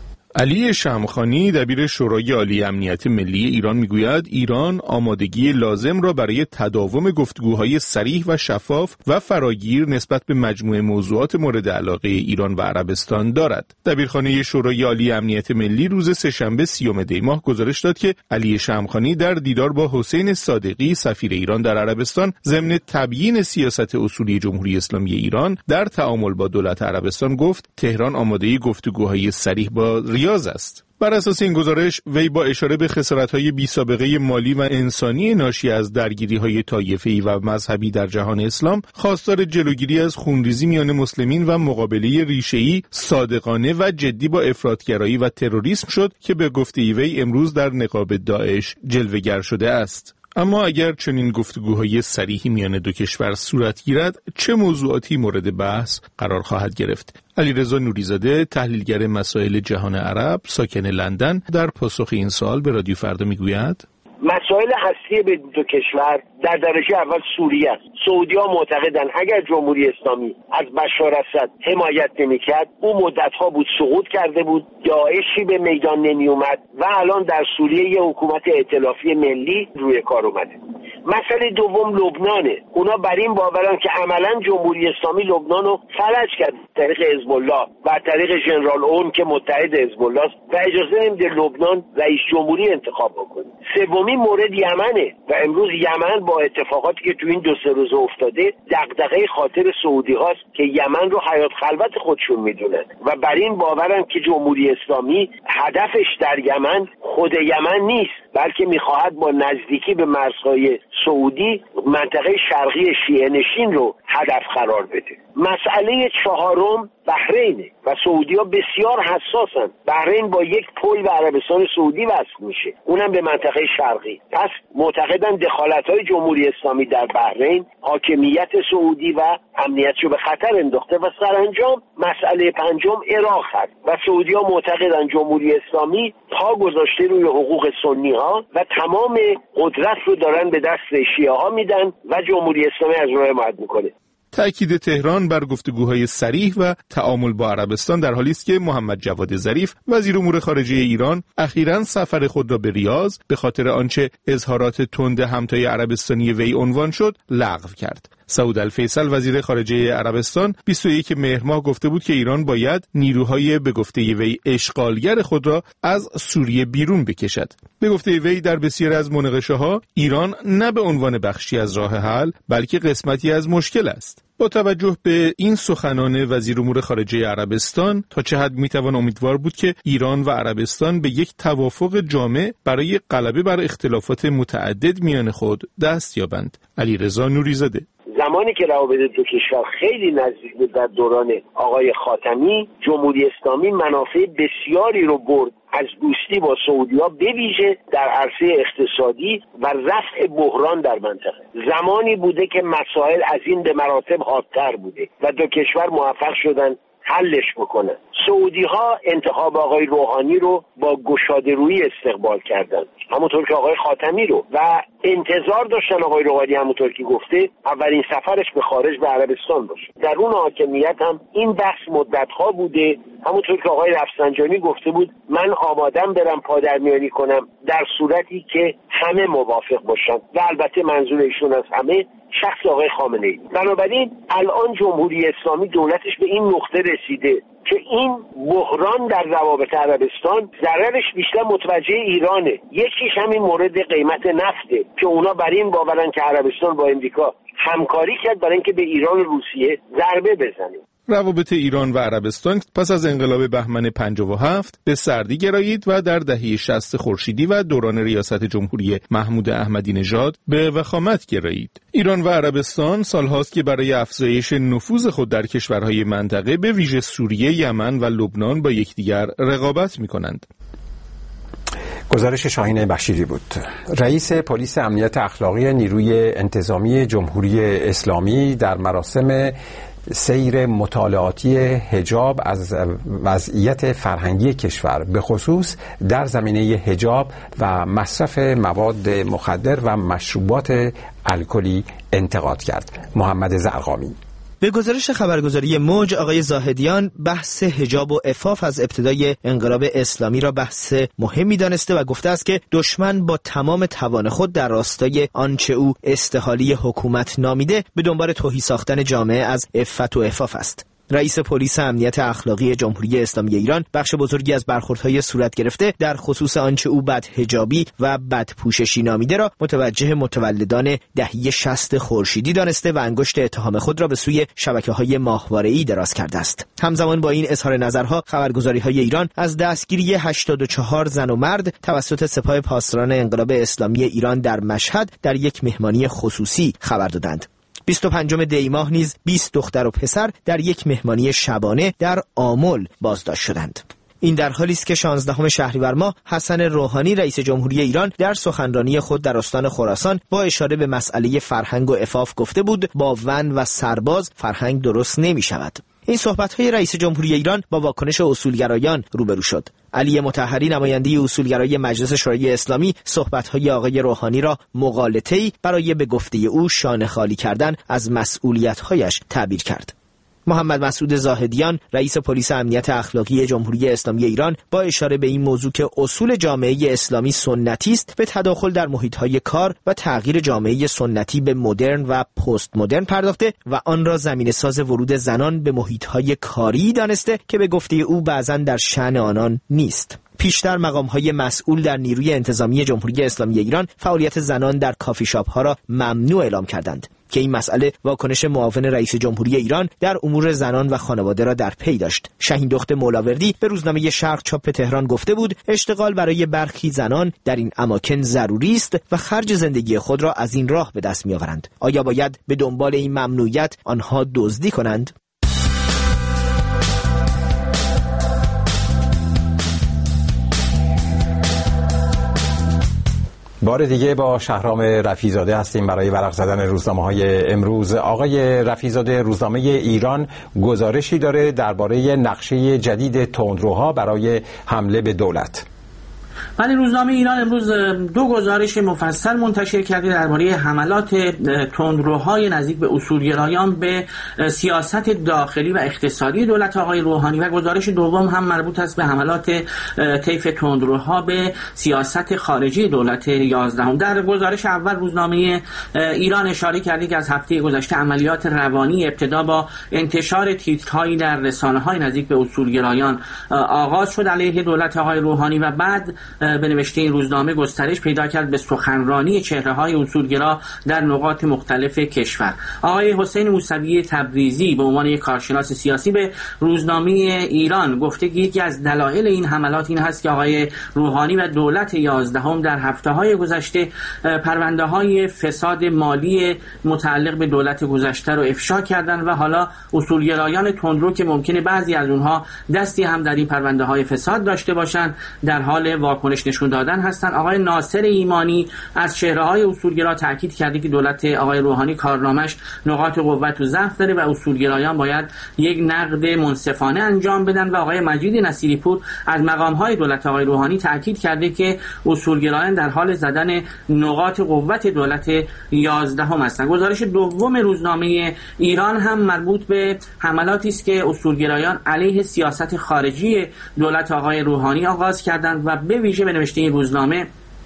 علی شمخانی دبیر شورای عالی امنیت ملی ایران میگوید ایران آمادگی لازم را برای تداوم گفتگوهای صریح و شفاف و فراگیر نسبت به مجموعه موضوعات مورد علاقه ایران و عربستان دارد. دبیرخانه شورای عالی امنیت ملی روز سه‌شنبه 30 دی ماه گزارش داد که علی شمخانی در دیدار با حسین صادقی سفیر ایران در عربستان ضمن تبیین سیاست اصولی جمهوری اسلامی ایران در تعامل با دولت عربستان گفت تهران آماده گفتگوهای صریح با ریاض است. بر اساس این گزارش وی با اشاره به خسارت‌های بی‌سابقه مالی و انسانی ناشی از درگیری‌های طایفه‌ای و مذهبی در جهان اسلام خواستار جلوگیری از خونریزی میان مسلمین و مقابله ریشه‌ای صادقانه و جدی با افراطگرایی و تروریسم شد که به گفته وی امروز در نقاب داعش جلوه‌گر شده است. اما اگر چنین گفتگوهای صریحی میان دو کشور صورت گیرد چه موضوعاتی مورد بحث قرار خواهد گرفت؟ علیرضا نوریزاده تحلیلگر مسائل جهان عرب ساکن لندن در پاسخ این سوال به رادیو فردا میگوید مسائل هستی به دو کشور در درجه اول سوریه است. سعودی‌ها معتقدند اگر جمهوری اسلامی از بشار اسد حمایت نمی‌کرد او مدت‌ها بود سقوط کرده بود، داعشی به میدان نمی‌اومد و الان در سوریه یه حکومت ائتلافی ملی روی کار اومده. مسئله دوم لبنانه. اونا بر این باورن که عملاً جمهوری اسلامی لبنان رو فلج کرد طریق حزب الله و طریق ژنرال اون که متحد حزب الله است و اجازه نمیده لبنان رئیس جمهوری انتخاب بکنه. سومی مورد یمنه و امروز یمن با اتفاقاتی که تو این 2-3 روز افتاده دغدغه خاطر سعودی هاست که یمن رو حیات خلوت خودشون میدونن و بر این باورن که جمهوری اسلامی هدفش در یمن خود یمن نیست بلکه میخواهد با نزدیکی به مرزهای سعودی منطقه شرقی شیعه نشین رو هدف قرار بده. مسئله چهارم بحرینه و سعودی‌ها بسیار حساسن. بحرین با یک پل به عربستان سعودی وصل میشه، اونم به منطقه شرقی. پس معتقدن دخالت‌های جمهوری اسلامی در بحرین حاکمیت سعودی و امنیتشو به خطر انداخته و سرانجام مسئله پنجم عراق هست و سعودی‌ها معتقدن جمهوری اسلامی پا گذاشته روی حقوق سنی‌ها و تمام قدرت رو دارن به دست شیعه‌ها میدن و جمهوری اسلامی از راه حمایت میکنه. تأکید تهران بر گفتگوهای صریح و تعامل با عربستان در حالی است که محمد جواد ظریف وزیر امور خارجه ایران اخیراً سفر خود را به ریاض به خاطر آنچه اظهارات تند همتای عربستانی وی عنوان شد لغو کرد. سعود الفیصل وزیر خارجه عربستان 21 مهر ماه گفته بود که ایران باید نیروهای به گفته وی اشغالگر خود را از سوریه بیرون بکشد. به گفته وی در بسیاری از مناقشه‌ها ایران نه به عنوان بخشی از راه حل بلکه قسمتی از مشکل است. با توجه به این سخنان وزیر امور خارجه عربستان تا چه حد میتوان امیدوار بود که ایران و عربستان به یک توافق جامع برای غلبه بر اختلافات متعدد میان خود دست یابند؟ علیرضا نوریزاده. زمانی که روابط دو کشور خیلی نزدیک بود در دوران آقای خاتمی، جمهوری اسلامی منافع بسیاری رو برد از دوستی با سعودی‌ها به ویژه در عرصه اقتصادی و رفع بحران در منطقه. زمانی بوده که مسائل از این به مراتب حادتر بوده و دو کشور موفق شدن حلش بکنن. سعودی‌ها انتخاب آقای روحانی رو با گشاده‌رویی استقبال کردند، همونطور که آقای خاتمی رو، و انتظار داشتن آقای روحانی همونطور که گفته اولین سفرش به خارج به عربستان باشه. درون حاکمیت هم این بحث مدت‌ها بوده، همونطور که آقای رفسنجانی گفته بود من آمادم برم پادرمیانی کنم در صورتی که همه موافق باشن و البته منظور ایشون از همه شخص آقای خامنه‌ای. بنابراین الان جمهوری اسلامی دولتش به این نقطه رسیده که این بحران در روابط عربستان ضررش بیشتر متوجه ایرانه. یکیش همین مورد قیمت نفته که اونا بر این باورن که عربستان با امریکا همکاری کرد برای اینکه به ایران و روسیه ضربه بزنه. روابط ایران و عربستان پس از انقلاب بهمن 57 به سردی گرایید و در دهه 60 خورشیدی و دوران ریاست جمهوری محمود احمدی نژاد به وخامت گرایید. ایران و عربستان سالهاست که برای افزایش نفوذ خود در کشورهای منطقه به ویژه سوریه، یمن و لبنان با یکدیگر رقابت می‌کنند. گزارش شاهین بشیری بود. رئیس پلیس امنیت اخلاقی نیروی انتظامی جمهوری اسلامی در مراسم سیر مطالعاتی حجاب از وضعیت فرهنگی کشور به خصوص در زمینه حجاب و مصرف مواد مخدر و مشروبات الکلی انتقاد کرد. محمد زرقامی. به گزارش خبرگزاری موج، آقای زاهدیان بحث حجاب و عفاف از ابتدای انقلاب اسلامی را بحث مهمی دانسته و گفته است که دشمن با تمام توان خود در راستای آنچه او استحالی حکومت نامیده به دنبال تهی ساختن جامعه از عفت و عفاف است. رئیس پلیس امنیت اخلاقی جمهوری اسلامی ایران بخش بزرگی از برخوردهای صورت گرفته در خصوص آنچه او بدحجابی و بدپوششی نامیده را متوجه متولدان دهه 60 خورشیدی دانسته و انگشت اتهام خود را به سوی شبکه‌های ماهواره‌ای دراز کرده است. همزمان با این اظهار نظرها، خبرگزاری‌های ایران از دستگیری 84 زن و مرد توسط سپاه پاسداران انقلاب اسلامی ایران در مشهد در یک مهمانی خصوصی خبر دادند. 25 دی ماه نیز 20 دختر و پسر در یک مهمانی شبانه در آمل بازداشت شدند. این در حالی است که 16 شهریور ماه حسن روحانی رئیس جمهوری ایران در سخنرانی خود در استان خراسان با اشاره به مسئله فرهنگ و عفاف گفته بود با ون و سرباز فرهنگ درست نمی شود. این صحبت‌های رئیس جمهوری ایران با واکنش اصولگرایان روبرو شد. علی مطهری نماینده اصولگرای مجلس شورای اسلامی صحبت‌های آقای روحانی را مغالطه‌ای برای به گفته او شانه خالی کردن از مسئولیت‌هایش تعبیر کرد. محمد مسعود زاهدیان رئیس پلیس امنیت اخلاقی جمهوری اسلامی ایران با اشاره به این موضوع که اصول جامعه اسلامی سنتی است به تداخل در محیط‌های کار و تغییر جامعه سنتی به مدرن و پست مدرن پرداخته و آن را زمینه‌ساز ورود زنان به محیط‌های کاری دانسته که به گفته او بعضاً در شأن آنان نیست. پیشتر مقام‌های مسئول در نیروی انتظامی جمهوری اسلامی ایران فعالیت زنان در کافی شاپ‌ها را ممنوع اعلام کردند که این مسئله واکنش معاون رئیس جمهوری ایران در امور زنان و خانواده را در پی داشت. شهیندخت مولاوردی به روزنامه شرق چاپ تهران گفته بود اشتغال برای برخی زنان در این اماکن ضروری است و خرج زندگی خود را از این راه به دست می‌آورند. آیا باید به دنبال این ممنوعیت آنها دزدی کنند؟ بار دیگه با شهرام رفیع‌زاده هستیم برای ورق زدن روزنامه‌های امروز. آقای رفیع‌زاده، روزنامه ایران گزارشی داره درباره نقشه جدید تندروها برای حمله به دولت. ولی روزنامه ایران امروز 2 گزارش مفصل منتشر کرده درباره حملات تندروهای نزدیک به اصولگرایان به سیاست داخلی و اقتصادی دولت آقای روحانی و گزارش دوم هم مربوط است به حملات طیف تندروها به سیاست خارجی دولت 11. در گزارش اول روزنامه ایران اشاره کرده که از هفته گذشته عملیات روانی ابتدا با انتشار تیترهایی در رسانه‌های نزدیک به اصولگرایان آغاز شد علیه دولت آقای روحانی و بعد به نوشته این روزنامه گسترش پیدا کرد به سخنرانی چهره‌های اصولگرا در نقاط مختلف کشور. آقای حسین موسوی تبریزی به عنوان یک کارشناس سیاسی به روزنامه ایران گفته که یکی از دلایل این حملات این هست که آقای روحانی و دولت 11 در هفته‌های گذشته پرونده‌های فساد مالی متعلق به دولت گذشته رو افشا کردند و حالا اصولگرایان تندرو که ممکنه بعضی از اونها دستی هم در این پرونده‌های فساد داشته باشند در حال واکنش نشون دادن هستند. آقای ناصر ایمانی از چهره‌های اصولگرا تاکید کرده که دولت آقای روحانی کارنامش نقاط قوت و ضعف داره و اصولگرایان باید یک نقد منصفانه انجام بدن و آقای مجید نصیری پور از مقام‌های دولت آقای روحانی تاکید کرده که اصولگرایان در حال زدن نقاط قوت دولت 11 هستند. گزارش دوم روزنامه ایران هم مربوط به حملاتی است که اصولگرایان علیه سیاست خارجی دولت آقای روحانی آغاز کردند و به ویژه به نوشته این روزنامه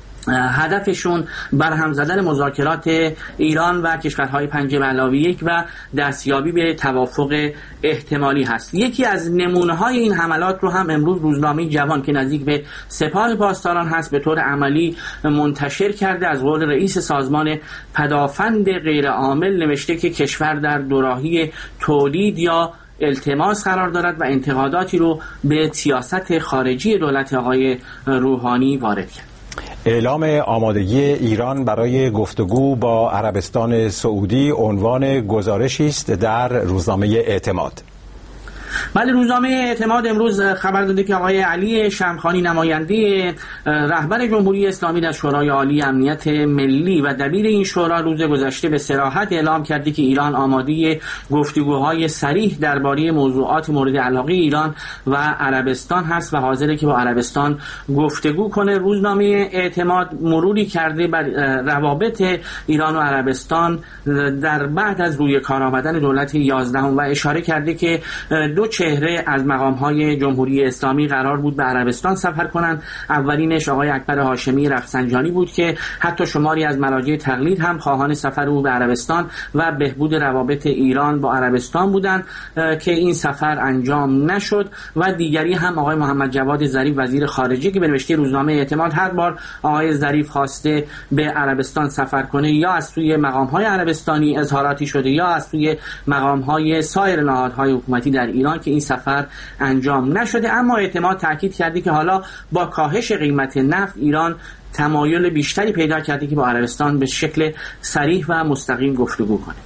هدفشون برهم زدن مذاکرات ایران و کشورهای 5+1 و دستیابی به توافق احتمالی هست. یکی از نمونه‌های این حملات رو هم امروز روزنامه جوان که نزدیک به سپاه پاسداران هست به طور عملی منتشر کرده. از قول رئیس سازمان پدافند غیرعامل نوشته که کشور در دوراهی تولید یا التماس قرار دارد و انتقاداتی رو به سیاست خارجی دولت آقای روحانی وارد کرد. اعلام آمادگی ایران برای گفتگو با عربستان سعودی عنوان گزارشی است در روزنامه اعتماد. بله، روزنامه اعتماد امروز خبر داده که آقای علی شمخانی نماینده رهبر جمهوری اسلامی در شورای عالی امنیت ملی و دبیر این شورا روز گذشته به صراحت اعلام کرده که ایران آماده گفتگوهای صریح درباره موضوعات مورد علاقه ایران و عربستان هست و حاضره که با عربستان گفتگو کنه. روزنامه اعتماد مروری کرده بر روابط ایران و عربستان در بعد از روی کار آمدن دولت 11 و اشاره کرده که دو چهره از مقام‌های جمهوری اسلامی قرار بود به عربستان سفر کنند. اولینش آقای اکبر هاشمی رفسنجانی بود که حتی شماری از مراجع تقلید هم خواهان سفر او به عربستان و بهبود روابط ایران با عربستان بودند که این سفر انجام نشد. و دیگری هم آقای محمد جواد ظریف وزیر خارجه که به نوشته روزنامه اعتماد هر بار آقای ظریف خواسته به عربستان سفر کنه یا از سوی مقام‌های عربستانی اظهاراتی شده یا از سوی مقام‌های سایر نهادهای حکومتی در ایران که این سفر انجام نشده. اما اعتماد تاکید کرده که حالا با کاهش قیمت نفت ایران تمایل بیشتری پیدا کرده که با عربستان به شکل صریح و مستقیم گفتگو کنه.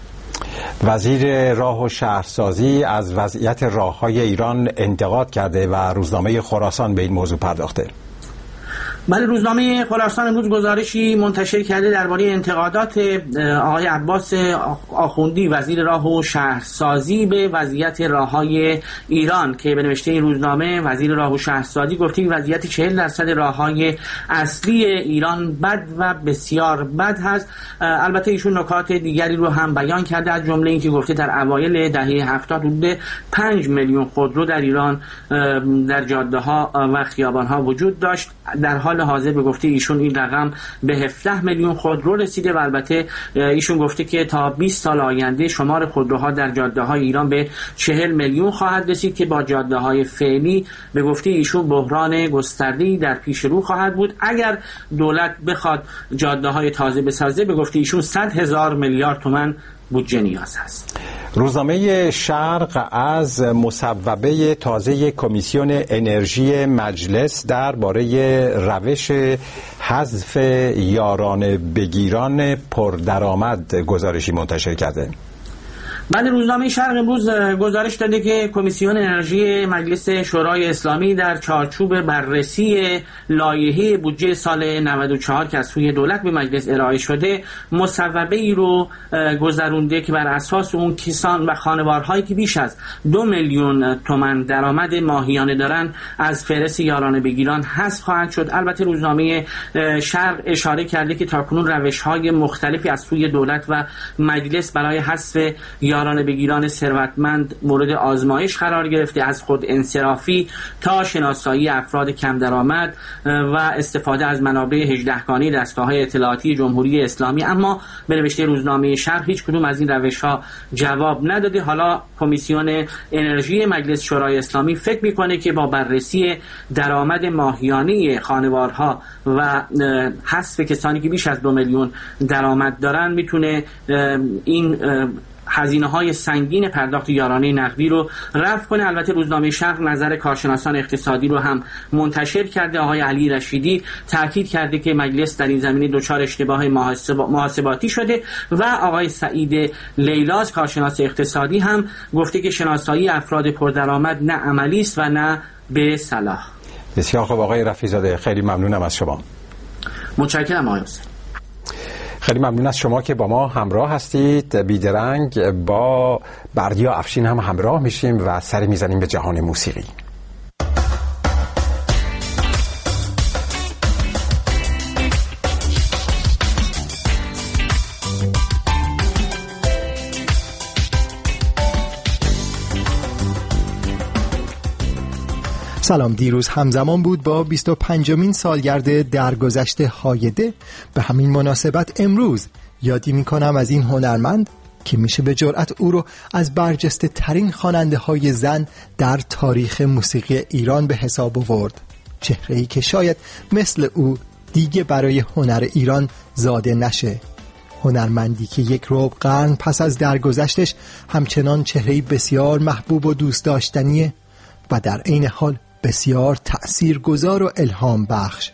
وزیر راه و شهرسازی از وضعیت راه‌های ایران انتقاد کرده و روزنامه خراسان به این موضوع پرداخته. بله، روزنامه خراسان امروز گزارشی منتشر کرده درباره انتقادات آقای عباس آخوندی وزیر راه و شهرسازی به وضعیت راه‌های ایران که به نوشته این روزنامه وزیر راه و شهرسازی گفته وضعیت 40% راه‌های اصلی ایران بد و بسیار بد هست. البته ایشون نکات دیگری رو هم بیان کرده، از جمله اینکه گفته در اوایل دهه 70 حدود 5 میلیون خودرو در ایران در جاده‌ها و خیابان‌ها وجود داشت. در حال حاضر به گفته ایشون این رقم به 17 میلیون خودرو رسیده و البته ایشون گفته که تا 20 سال آینده شمار خودروها در جاده‌های ایران به 40 میلیون خواهد رسید که با جاده‌های فعلی به گفته ایشون بحران گسترده‌ای در پیش رو خواهد بود. اگر دولت بخواد جاده‌های تازه بسازه به گفته ایشون 100,000 میلیارد تومان بودجه نیاز است. روزنامه شرق از مصوبه تازه کمیسیون انرژی مجلس درباره روش حذف یاران بگیران پردرآمد گزارشی منتشر کرده. بله، روزنامه شرق امروز گزارش داده که کمیسیون انرژی مجلس شورای اسلامی در چارچوب بررسی لایحه بودجه سال 94 که از سوی دولت به مجلس ارائه شده مصوبه ای رو گذرونده که بر اساس اون کسان و خانوارهایی که بیش از 2 میلیون تومان درآمد ماهیانه دارن از فهرست یاران بگیران حذف خواهند شد. البته روزنامه شرق اشاره کرده که تاکنون روش‌های مختلفی از سوی دولت و مجلس برای حذف یاران بگیران ثروتمند مورد آزمایش قرار گرفته، از خود انصرافی تا شناسایی افراد کم درآمد و استفاده از منابع 18 گانه دستگاه‌های اطلاعاتی جمهوری اسلامی. اما به نوشته روزنامه شرق هیچ کدوم از این روش‌ها جواب نداده. حالا کمیسیون انرژی مجلس شورای اسلامی فکر می‌کنه که با بررسی درآمد ماهیانه خانوارها و حذف کسانی که بیش از 2 میلیون درآمد دارن میتونه این هزینه‌های سنگین پرداخت یارانه نقدی رو رفع کنه. البته روزنامه شرق نظر کارشناسان اقتصادی رو هم منتشر کرده. آقای علی رشیدی تاکید کرده که مجلس در این زمینه دچار اشتباه محاسباتی شده و آقای سعید لیلاز کارشناس اقتصادی هم گفته که شناسایی افراد پردرآمد نه عملی است و نه به صلاح. بسیار خوب آقای رفیع‌زاده، خیلی ممنونم از شما. متشکرم آقای حسین. خیلی ممنون از شما که با ما همراه هستید. بیدرنگ با بردیا افشین هم همراه میشیم و سری میزنیم به جهان موسیقی. سلام. دیروز همزمان بود با 25مین سالگرد درگذشت هایده. به همین مناسبت امروز یادی میکنم از این هنرمند که میشه به جرأت او رو از برجسته ترین خواننده های زن در تاریخ موسیقی ایران به حساب آورد. چهره‌ای که شاید مثل او دیگه برای هنر ایران زاده نشه. هنرمندی که یک ربع قرن پس از درگذشتش همچنان چهره‌ای بسیار محبوب و دوست داشتنیه و در عین حال بسیار تأثیرگذار و الهام بخش.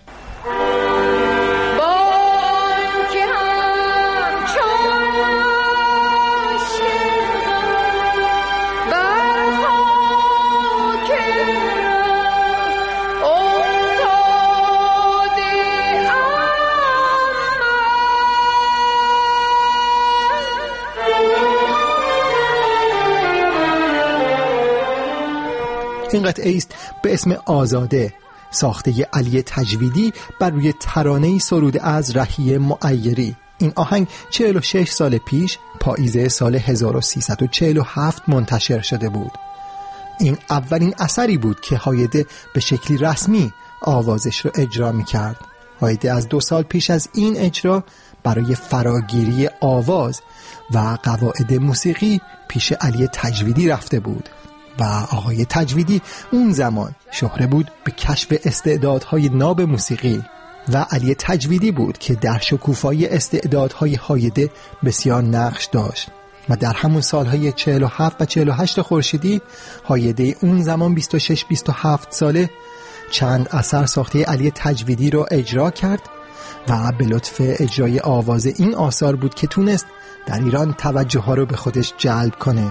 این قطعه است به اسم آزاده، ساخته علی تجویدی بر روی ترانه‌ای سروده از رهی معیری. این آهنگ 46 سال پیش پاییز سال 1347 منتشر شده بود. این اولین اثری بود که هایده به شکلی رسمی آوازش رو اجرا می کرد. هایده از 2 سال پیش از این اجرا برای فراگیری آواز و قواعد موسیقی پیش علی تجویدی رفته بود و آقای تجویدی اون زمان شهره بود به کشف استعدادهای ناب موسیقی و علی تجویدی بود که در شکوفایی استعدادهای هایده بسیار نقش داشت و در همون سالهای 47 و 48 خورشیدی هایده اون زمان 26-27 ساله چند اثر ساخته علی تجویدی رو اجرا کرد و به لطف اجرای آواز این آثار بود که تونست در ایران توجه ها رو به خودش جلب کنه.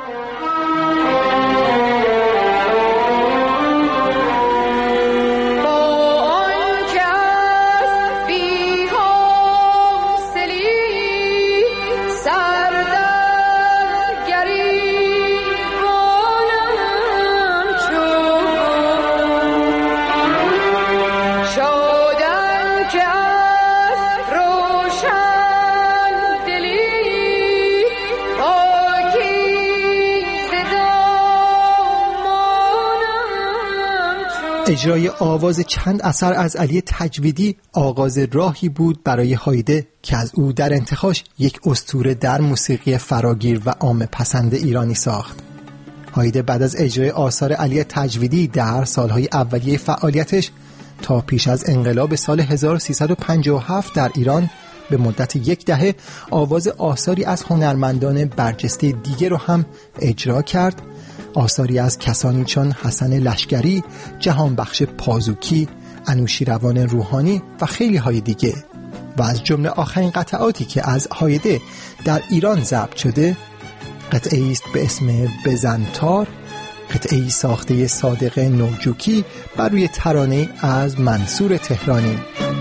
اجرای آواز چند اثر از علی تجویدی آغاز راهی بود برای هایده که از او در انتخاش یک اسطوره در موسیقی فراگیر و عام پسند ایرانی ساخت. هایده بعد از اجرای آثار علی تجویدی در سالهای اولیه فعالیتش تا پیش از انقلاب سال 1357 در ایران به مدت 10 دهه آواز آثاری از هنرمندان برجسته دیگه رو هم اجرا کرد، آثاری از کسانی چون حسن لشکری، جهانبخش پازوکی، انوشیروان روحانی و خیلی های دیگه. و از جمله آخرین قطعاتی که از هایده در ایران ضبط شده قطعه است به اسم بزنتار، قطعه ساخته صادق نوجوکی بر روی ترانه از منصور تهرانی.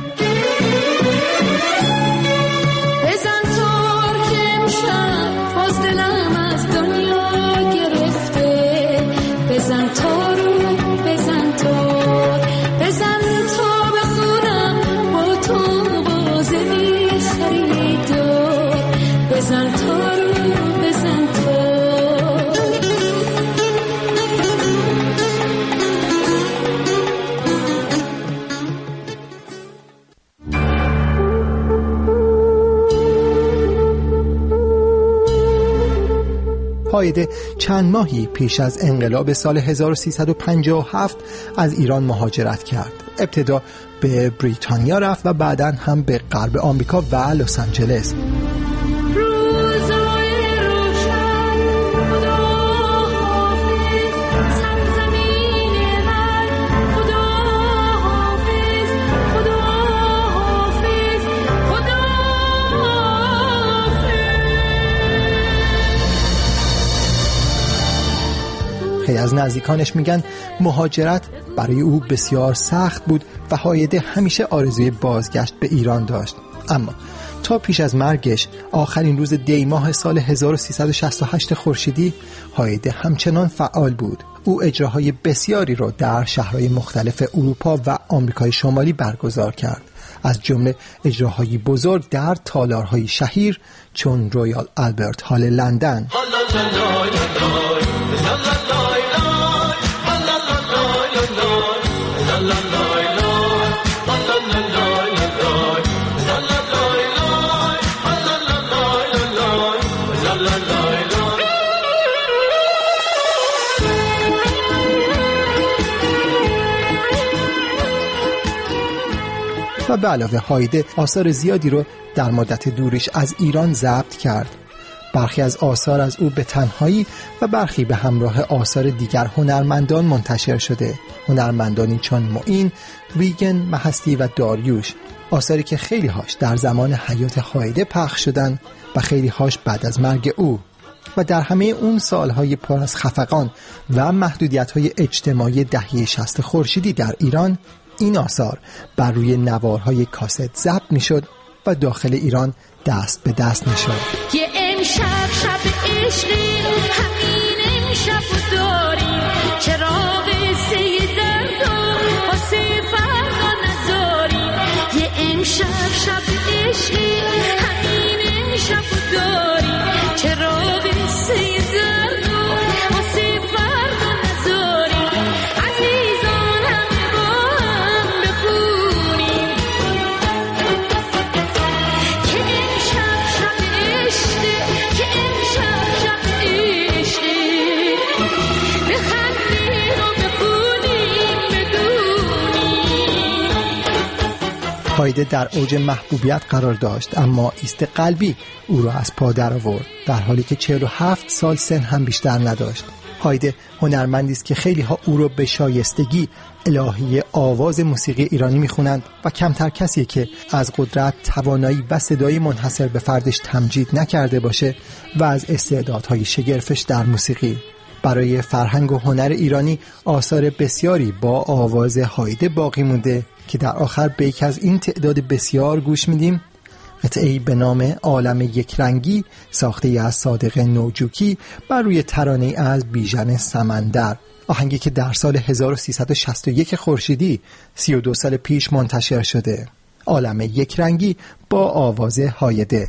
هایده چند ماهی پیش از انقلاب سال 1357 از ایران مهاجرت کرد. ابتدا به بریتانیا رفت و بعداً هم به غرب آمریکا و لس آنجلس. خیلی از نزدیکانش میگن مهاجرت برای او بسیار سخت بود و هایده همیشه آرزوی بازگشت به ایران داشت. اما تا پیش از مرگش آخرین روز دی ماه سال 1368 خورشیدی هایده همچنان فعال بود. او اجراهای بسیاری را در شهرهای مختلف اروپا و آمریکای شمالی برگزار کرد، از جمله اجراهای بزرگ در تالارهای شهیر چون رویال آلبرت هال لندن. و به علاوه هایده آثار زیادی رو در مدت دوریش از ایران ضبط کرد. برخی از آثار از او به تنهایی و برخی به همراه آثار دیگر هنرمندان منتشر شده. هنرمندانی چون معین، ریگن، مهستی و داریوش. آثاری که خیلی هاش در زمان حیات هایده پخش شدن و خیلی هاش بعد از مرگ او. و در همه اون سالهای پر از خفقان و محدودیت‌های اجتماعی دهه 60 خورشیدی در ایران این آثار بر روی نوارهای کاست ضبط میشد و داخل ایران دست به دست میشد. یه امشب شب عشقی همین امشب داریم چراغ امشب شب عشقی همین امشب داری چرا قصه زرد و واسه فردا نذاری عزیزان همه با هم بخونیم که امشب شب عشقی که امشب شب عشقی بخندیم و بخونیم بدونیم. هایده در اوج محبوبیت قرار داشت، اما ایست قلبی او را از پا در آورد، در حالی که 47 سال سن هم بیشتر نداشت. هایده هنرمندی است که خیلی ها او را به شایستگی الهی آواز موسیقی ایرانی میخونند و کمتر کسی که از قدرت، توانایی و صدای منحصر به فردش تمجید نکرده باشه و از استعدادهای شگرفش در موسیقی. برای فرهنگ و هنر ایرانی آثار بسیاری با آواز هایده باقی مونده که در آخر به یک از این تعداد بسیار گوش میدیم. قطعه‌ای به نام عالم یکرنگی ساخته از صادق نوجوکی بر روی ترانه‌ای از بیژن سمندر، آهنگی که در سال 1361 خورشیدی 32 سال پیش منتشر شده. عالم یکرنگی با آواز هایده.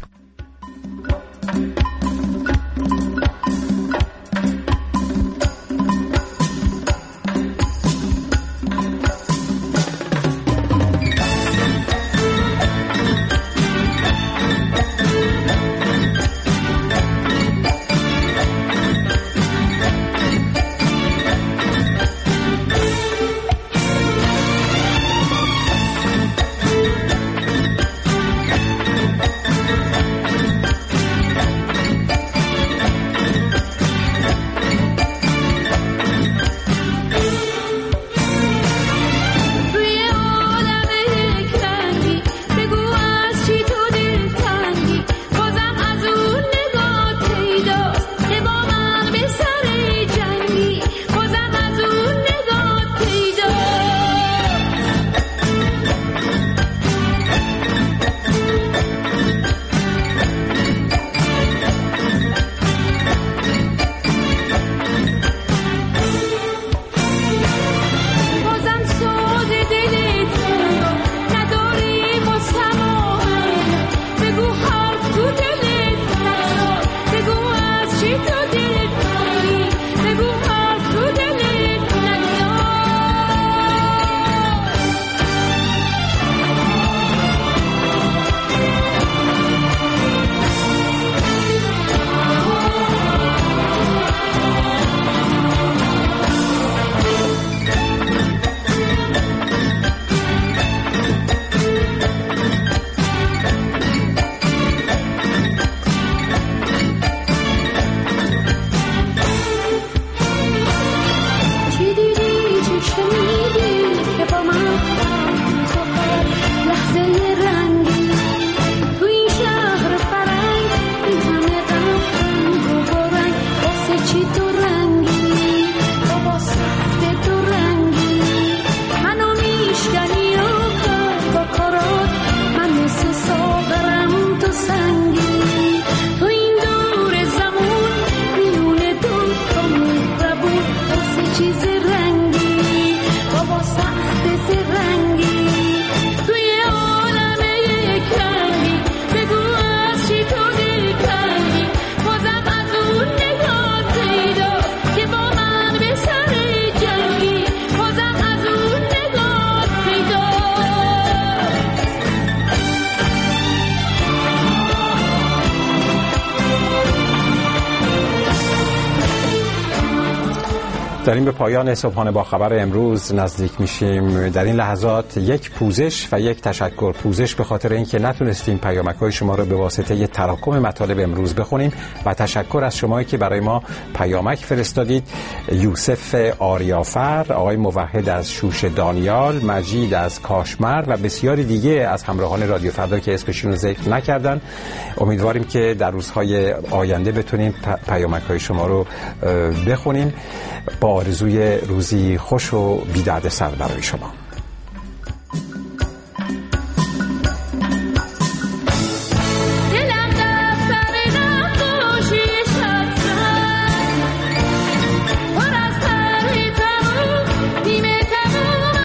داریم به پایان صبحانه با خبر امروز نزدیک میشیم. در این لحظات یک پوزش و یک تشکر. پوزش به خاطر اینکه نتونستیم پیامک‌های شما رو به واسطه یک تراکم مطالب امروز بخونیم و تشکر از شمایی که برای ما پیامک فرستادید. یوسف آریافر، آقای موحد از شوش دانیال، مجید از کاشمر و بسیاری دیگه از همراهان رادیو فردا که اسمشون رو ذکر نکردن. امیدواریم که در روزهای آینده بتونیم پیامک‌های شما رو بخونیم. با آرزوی روزی خوش و بی دردسر برای شما.